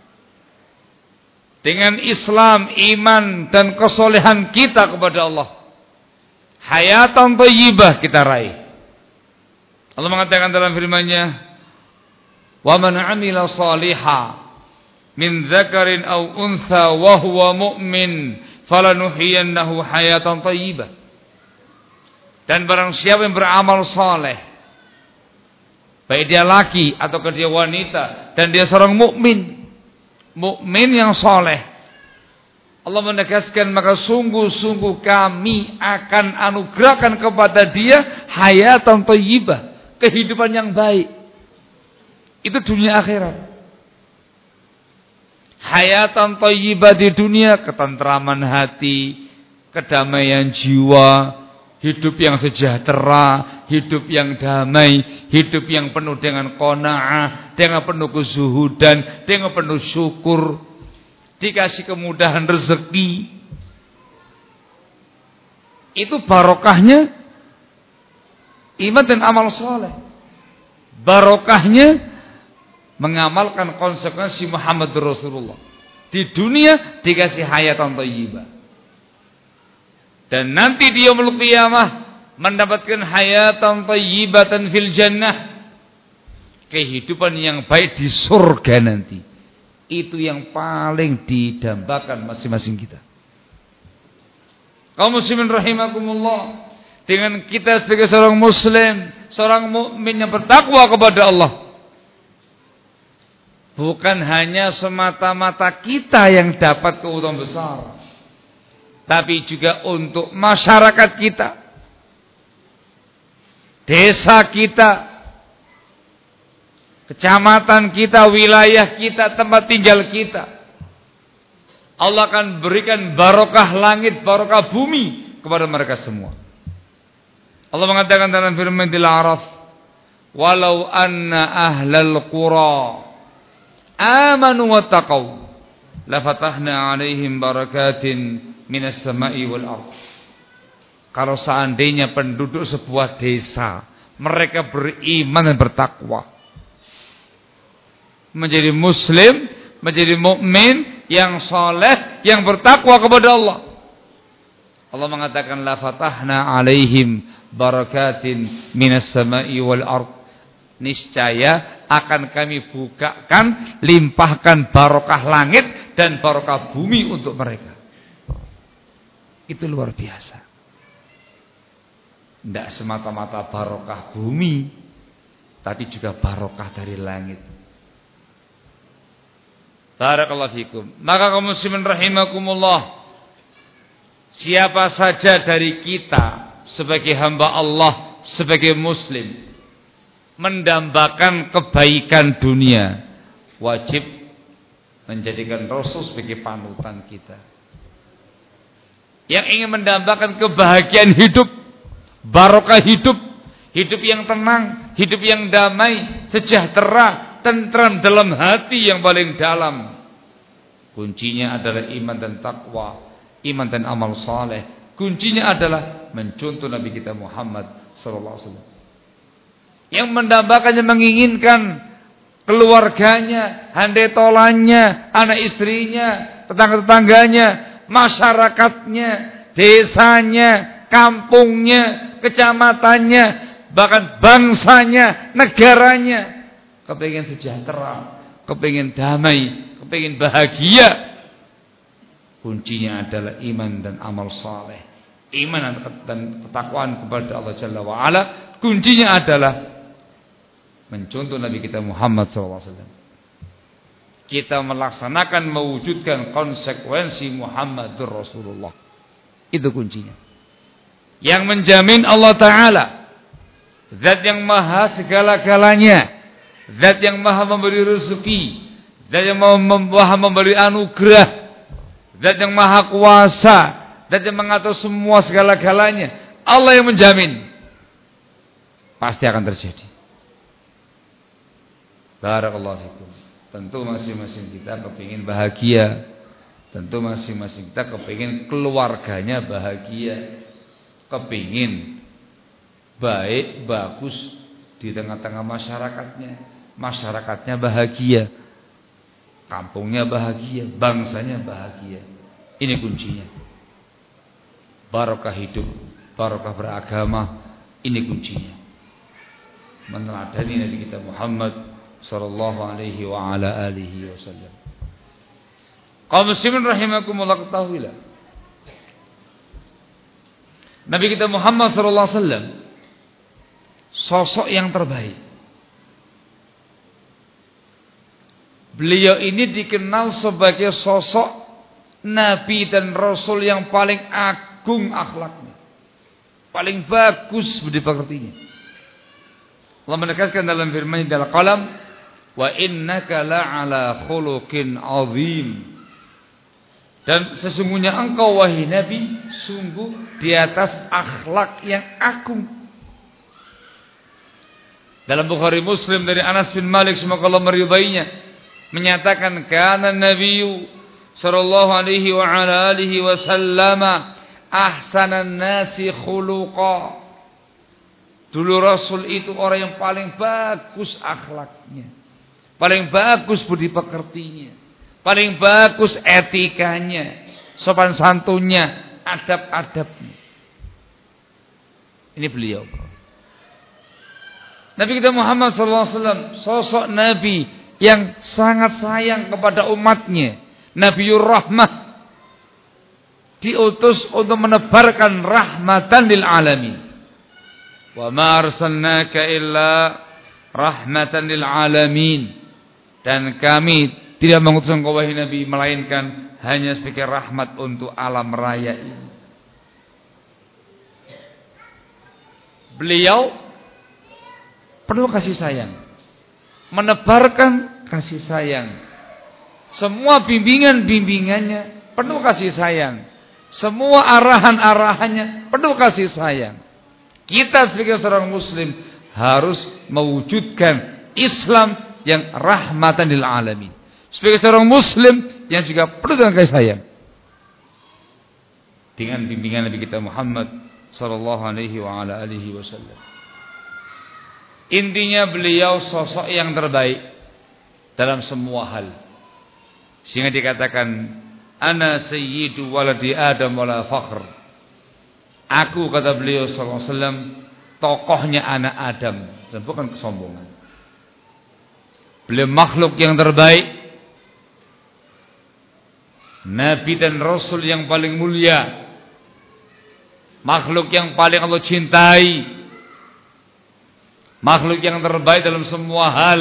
Dengan Islam, iman dan kesolehan kita kepada Allah, hayatan thayyibah kita raih. Allah mengatakan dalam firman-Nya, "Wa man 'amila shalihan min dzakarin aw untha wa huwa mu'min falanuhyiyannahu hayatan thayyibah." Dan barang siapa yang beramal saleh, baik dia laki atau dia wanita, dan dia seorang mukmin, mukmin yang saleh, Allah menegaskan, maka sungguh-sungguh kami akan anugerahkan kepada dia hayatan thayyibah, kehidupan yang baik. Itu dunia akhirat. Hayatan thayyibah di dunia, ketentraman hati, kedamaian jiwa, hidup yang sejahtera, hidup yang damai, hidup yang penuh dengan qanaah, dengan penuh kezuhudan, dengan penuh syukur, dikasih kemudahan rezeki. Itu barokahnya iman dan amal soleh. Barokahnya mengamalkan konsekuensi Muhammad Rasulullah. Di dunia dikasih hayatan thayyibah. Dan nanti di yaumul qiyamah mendapatkan hayatan thayyibatan fil jannah. Kehidupan yang baik di surga nanti. Itu yang paling didambakan masing-masing kita. Kaum muslimin rahimakumullah, dengan kita sebagai seorang muslim, seorang mukmin yang bertakwa kepada Allah, bukan hanya semata-mata kita yang dapat keutamaan besar, tapi juga untuk masyarakat kita, desa kita, kecamatan kita, wilayah kita, tempat tinggal kita. Allah akan berikan barokah langit, barokah bumi kepada mereka semua. Allah mengatakan dalam firman Al-A'raf, "Walau anna ahlal qura amanu wattaqau la fatahna 'alaihim barakatin minas sama'i wal ardh." Kalau seandainya penduduk sebuah desa mereka beriman dan bertakwa, menjadi muslim, menjadi mukmin yang saleh, yang bertakwa kepada Allah. Allah mengatakan la fatahna 'alaihim barakatin minas sama'i wal ardh. Niscaya akan kami bukakan, limpahkan barokah langit dan barokah bumi untuk mereka. Itu luar biasa. Tidak semata-mata barokah bumi, tapi juga barokah dari langit. Barakallahu fikum. Maka kaum muslimin rahimakumullah, siapa saja dari kita sebagai hamba Allah, sebagai muslim, mendambakan kebaikan dunia, wajib menjadikan Rasul sebagai panutan kita. Yang ingin mendambakan kebahagiaan hidup, barokah hidup, hidup yang tenang, hidup yang damai, sejahtera, tentram dalam hati yang paling dalam. Kuncinya adalah iman dan takwa, iman dan amal saleh. Kuncinya adalah mencontoh Nabi kita Muhammad sallallahu alaihi wasallam. Yang mendambakannya, menginginkan keluarganya, handai tolannya, anak istrinya, tetangga-tetangganya, masyarakatnya, desanya, kampungnya, kecamatannya, bahkan bangsanya, negaranya kepingin sejahtera, kepingin damai, kepingin bahagia. Kuncinya adalah iman dan amal saleh, iman dan ketakwaan kepada Allah Jalla wa Ala. Kuncinya adalah mencontoh Nabi kita Muhammad SAW. Kita melaksanakan, mewujudkan konsekuensi Muhammadur Rasulullah. Itu kuncinya. Yang menjamin Allah Ta'ala, Zat yang maha segala-galanya, Zat yang maha memberi rezeki, Zat yang maha memberi anugerah, Zat yang maha kuasa, Zat yang mengatur semua segala-galanya. Allah yang menjamin pasti akan terjadi. Barakallahu fikum. Tentu masing-masing kita kepingin bahagia. Tentu masing-masing kita kepingin keluarganya bahagia, kepingin baik, bagus di tengah-tengah masyarakatnya, masyarakatnya bahagia, kampungnya bahagia, bangsanya bahagia. Ini kuncinya. Barokah hidup, barokah beragama, ini kuncinya. Meneladani Nabi kita Muhammad sallallahu alaihi wa ala alihi wasallam. Kaum muslimin rahimakumullah, ketahuilah, Nabi kita Muhammad sallallahu alaihi wasallam sosok yang terbaik. Beliau ini dikenal sebagai sosok Nabi dan Rasul yang paling agung akhlaknya, paling bagus budi pekertinya. Allah menegaskan dalam firman-Nya dalam Qalam, wa innaka la'ala khuluqin azim. Dan sesungguhnya engkau wahai Nabi sungguh di atas akhlak yang agung. Dalam Bukhari Muslim dari Anas bin Malik, semoga Allah meridainya, menyatakan kana Nabiyyu sallallahu alaihi wa ala alihi wasallam ahsanan nasi khuluqa. Dulu Rasul itu orang yang paling bagus akhlaknya, paling bagus budi pekertinya, paling bagus etikanya, sopan santunnya, adab-adabnya. Ini beliau. Nabi kita Muhammad SAW, sosok Nabi yang sangat sayang kepada umatnya. Nabiur Rahmah, diutus untuk menebarkan rahmatan lil alamin. Wa ma arsalnaka illa rahmatan lil alamin. Dan kami tidak mengutus engkau wahai Nabi melainkan hanya sebagai rahmat untuk alam raya ini. Beliau penuh kasih sayang, menebarkan kasih sayang. Semua bimbingan-bimbingannya penuh kasih sayang. Semua arahan-arahannya penuh kasih sayang. Kita sebagai seorang muslim harus mewujudkan Islam yang rahmatan lil alamin. Sebagai seorang muslim yang juga penuh dengan kasih sayang. Dengan bimbingan Nabi kita Muhammad sallallahu alaihi wa ala alihi wasallam. Intinya beliau sosok yang terbaik dalam semua hal. Sehingga dikatakan ana sayyidu waladi Adam wala fakhr. Aku, kata beliau sallallahu alaihi wasallam, tokohnya anak Adam dan bukan kesombongan. Beliau makhluk yang terbaik, nabi dan rasul yang paling mulia, makhluk yang paling Allah cintai, makhluk yang terbaik dalam semua hal.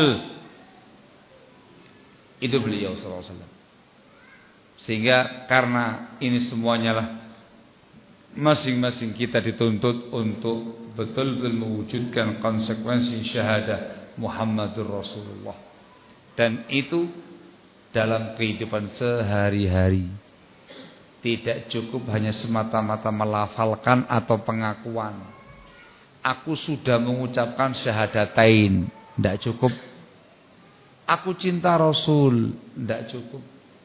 Itu beliau sallallahu alaihi wasallam. Sehingga karena ini semuanya lah, masing-masing kita dituntut untuk betul-betul mewujudkan konsekuensi syahadah Muhammadur Rasulullah. Dan itu dalam kehidupan sehari-hari. Tidak cukup hanya semata-mata melafalkan atau pengakuan. Aku sudah mengucapkan syahadatain, tidak cukup. Aku cinta Rasul, tidak cukup.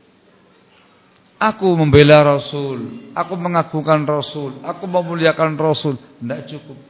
Aku membela Rasul, aku mengagungkan Rasul, aku memuliakan Rasul, tidak cukup.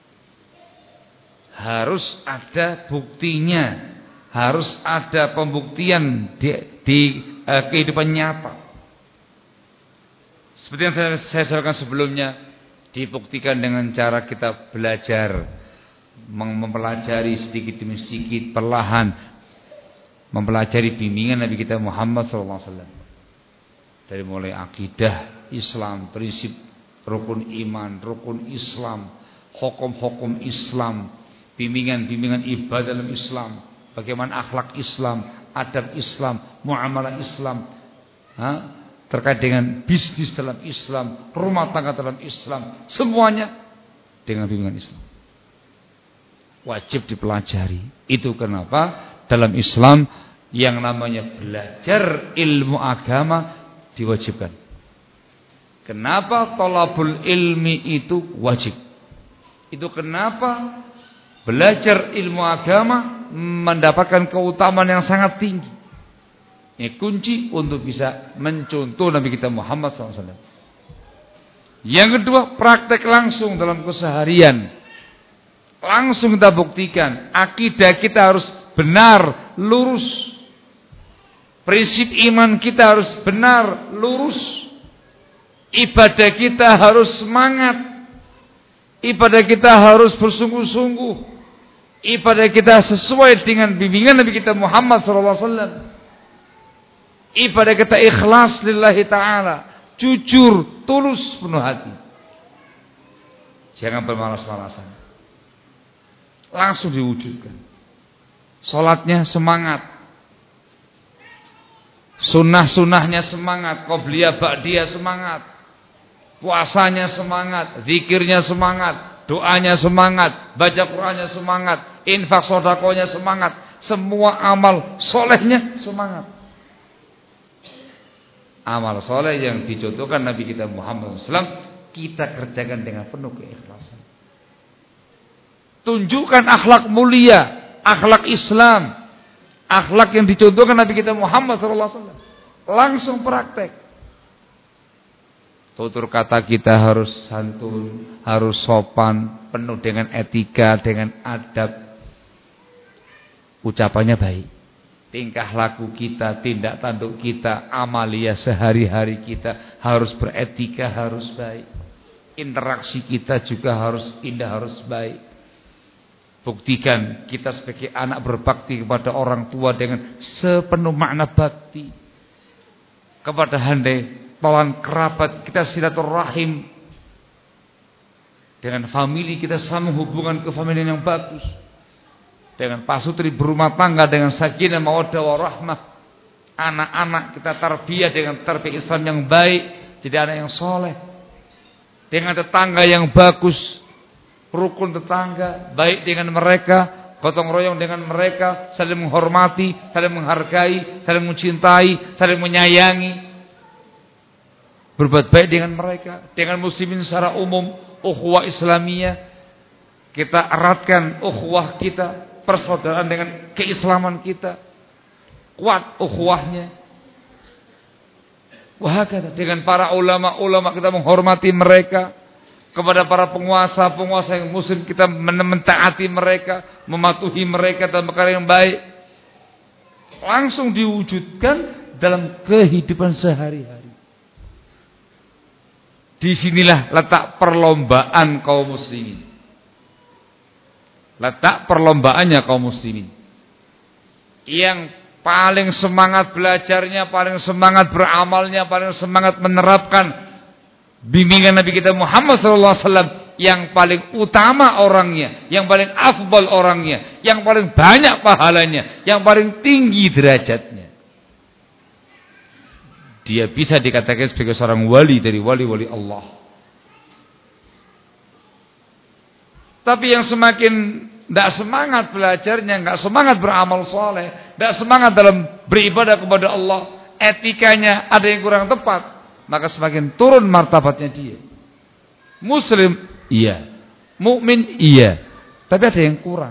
Harus ada buktinya, harus ada pembuktian di kehidupan nyata. Seperti yang saya sampaikan sebelumnya, dibuktikan dengan cara kita belajar, mempelajari sedikit demi sedikit, perlahan, mempelajari bimbingan Nabi kita Muhammad SAW. Dari mulai akidah Islam, prinsip rukun iman, rukun Islam, hukum-hukum Islam, bimbingan-bimbingan ibadah dalam Islam, bagaimana akhlak Islam, adab Islam, muamalah Islam, terkait dengan bisnis dalam Islam, rumah tangga dalam Islam, semuanya dengan bimbingan Islam. Wajib dipelajari. Itu kenapa dalam Islam yang namanya belajar ilmu agama diwajibkan. Kenapa thalabul ilmi itu wajib? Itu kenapa belajar ilmu agama mendapatkan keutamaan yang sangat tinggi. Ini kunci untuk bisa mencontoh Nabi kita Muhammad SAW. Yang kedua, praktek langsung dalam keseharian. Langsung kita buktikan akidah kita harus benar, lurus. Prinsip iman kita harus benar, lurus. Ibadah kita harus semangat. Ibadah kita harus bersungguh-sungguh. Ibadah kita sesuai dengan bimbingan Nabi kita Muhammad SAW. Ibadah kita ikhlas lillahi ta'ala. Jujur, tulus, penuh hati. Jangan bermalas-malasan. Langsung diwujudkan. Salatnya semangat. Sunnah-sunnahnya semangat, qobliyah ba'diyah semangat, puasanya semangat, zikirnya semangat, doanya semangat, baca Qur'annya semangat, infak sedekahnya semangat, semua amal solehnya semangat. Amal soleh yang dicontohkan Nabi kita Muhammad SAW kita kerjakan dengan penuh keikhlasan. Tunjukkan akhlak mulia, akhlak Islam. Akhlak yang dicontohkan Nabi kita Muhammad SAW. Langsung praktek. Tutur kata kita harus santun, harus sopan, penuh dengan etika, dengan adab. Ucapannya baik. Tingkah laku kita, tindak tanduk kita, amalia sehari-hari kita harus beretika, harus baik. Interaksi kita juga harus indah, harus baik. Buktikan kita sebagai anak berbakti kepada orang tua dengan sepenuh makna bakti. Kepada handai pawan kerabat kita silaturahim, dengan famili kita sambung hubungan ke famili yang bagus, dengan pasutri berumah tangga dengan sakinah mawaddah warahmah, anak-anak kita tarbiyah dengan tarbiyah Islam yang baik, jadi anak yang soleh, dengan tetangga yang bagus, rukun tetangga baik dengan mereka, gotong royong dengan mereka, saling menghormati, saling menghargai, saling mencintai, saling menyayangi. Berbuat baik dengan mereka, dengan muslimin secara umum, ukhuwah Islamiyah. Kita eratkan ukhuwah kita, persaudaraan dengan keislaman kita. Kuat ukhuwahnya. Wahakata, dengan para ulama-ulama kita menghormati mereka. Kepada para penguasa-penguasa yang muslim kita mentaati mereka, mematuhi mereka dalam perkara yang baik. Langsung diwujudkan dalam kehidupan sehari-hari. Disinilah letak perlombaan kaum muslimin. Letak perlombaannya kaum muslimin. Yang paling semangat belajarnya, paling semangat beramalnya, paling semangat menerapkan bimbingan Nabi kita Muhammad SAW, yang paling utama orangnya, yang paling afdal orangnya, yang paling banyak pahalanya, yang paling tinggi derajatnya. Dia bisa dikatakan sebagai seorang wali dari wali-wali Allah. Tapi yang semakin tidak semangat belajarnya, nggak semangat beramal soleh, tidak semangat dalam beribadah kepada Allah, etikanya ada yang kurang tepat, maka semakin turun martabatnya dia. Muslim, iya. Mukmin, iya. Tapi ada yang kurang.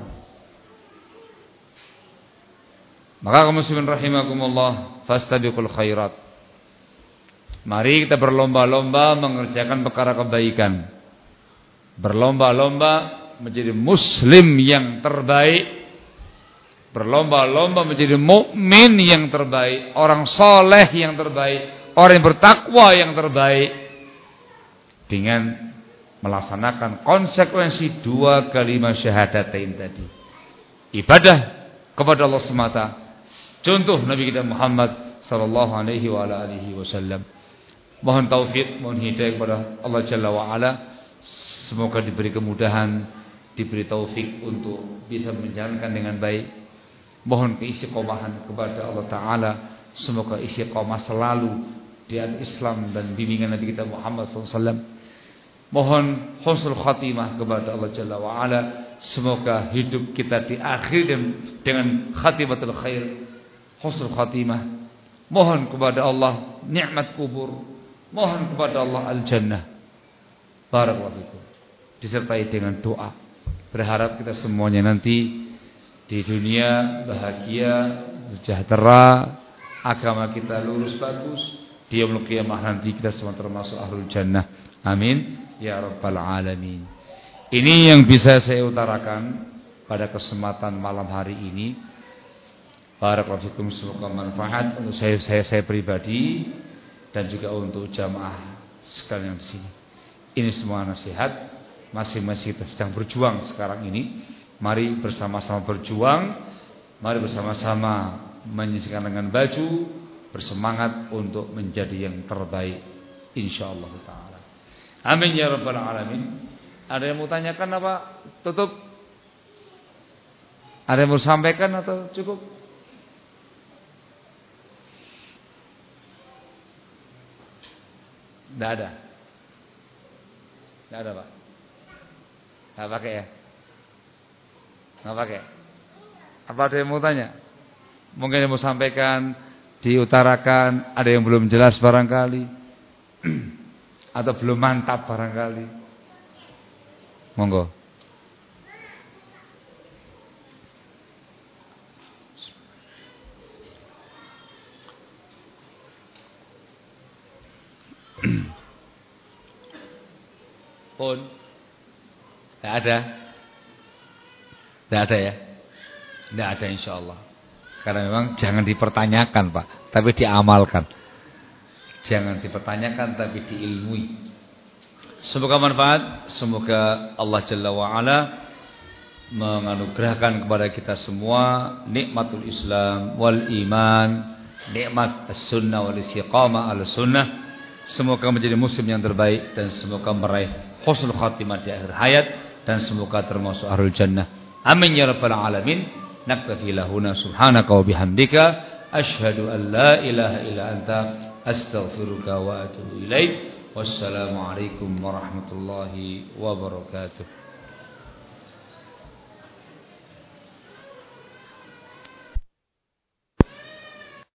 Maka kaum muslimin rahimakumullah, fastabiqul khairat. Mari kita berlomba-lomba mengerjakan perkara kebaikan. Berlomba-lomba menjadi muslim yang terbaik. Berlomba-lomba menjadi mukmin yang terbaik, orang soleh yang terbaik, orang yang bertakwa yang terbaik, dengan melaksanakan konsekuensi 2 kalimat syahadatain tadi. Ibadah kepada Allah semata. Contoh Nabi kita Muhammad sallallahu alaihi wasallam. Mohon taufik, mohon hidayah kepada Allah Jalla wa Ala. Semoga diberi kemudahan, diberi taufik untuk bisa menjalankan dengan baik. Mohon keistiqomahan kepada Allah Ta'ala. Semoga istiqomah selalu di Islam dan bimbingan Nabi kita Muhammad SAW. Mohon husnul khatimah kepada Allah Jalla wa Ala. Semoga hidup kita diakhiri dengan khatimatul khair, husnul khatimah. Mohon kepada Allah nikmat kubur. Mohon kepada Allah al-jannah. Barakallahu fikum. Disertai dengan doa. Berharap kita semuanya nanti di dunia bahagia, sejahtera, agama kita lurus bagus, di yaumul qiyamah nanti kita semua termasuk ahlul jannah. Amin ya rabbal alamin. Ini yang bisa saya utarakan pada kesempatan malam hari ini. Barakallahu fikum, semoga manfaat untuk saya pribadi dan juga untuk jamaah sekalian di sini. Ini semua nasihat, masing-masing kita sedang berjuang sekarang ini. Mari bersama-sama berjuang, mari bersama-sama menyisihkan lengan baju, bersemangat untuk menjadi yang terbaik insyaallah taala. Amin ya rabbal alamin. Ada yang mau tanyakan apa? Tutup. Ada yang mau sampaikan atau cukup? Tidak ada. Tidak ada Pak. Tidak pakai ya? Tidak pakai. Apa ada yang mau tanya? Mungkin yang mau sampaikan, diutarakan, ada yang belum jelas barangkali, atau belum mantap barangkali. Monggo. Pun tidak ada. Tidak ada ya. Tidak ada insyaallah. Karena memang jangan dipertanyakan Pak, tapi diamalkan. Jangan dipertanyakan tapi diilmui. Semoga manfaat. Semoga Allah Jalla wa'ala menganugerahkan kepada kita semua nikmatul Islam wal iman, nikmat as-sunnah wal istiqamah al-sunnah. Semoga menjadi muslim yang terbaik dan semoga meraih husnul khatimah di akhir hayat dan semoga termasuk ahlul jannah. Amin ya rabbal alamin. Naktafi lahuna subhanaka wa bihamdika asyhadu an la ilaha illa anta astaghfiruka wa atubu ilaik. Wassalamu alaikum warahmatullahi wabarakatuh.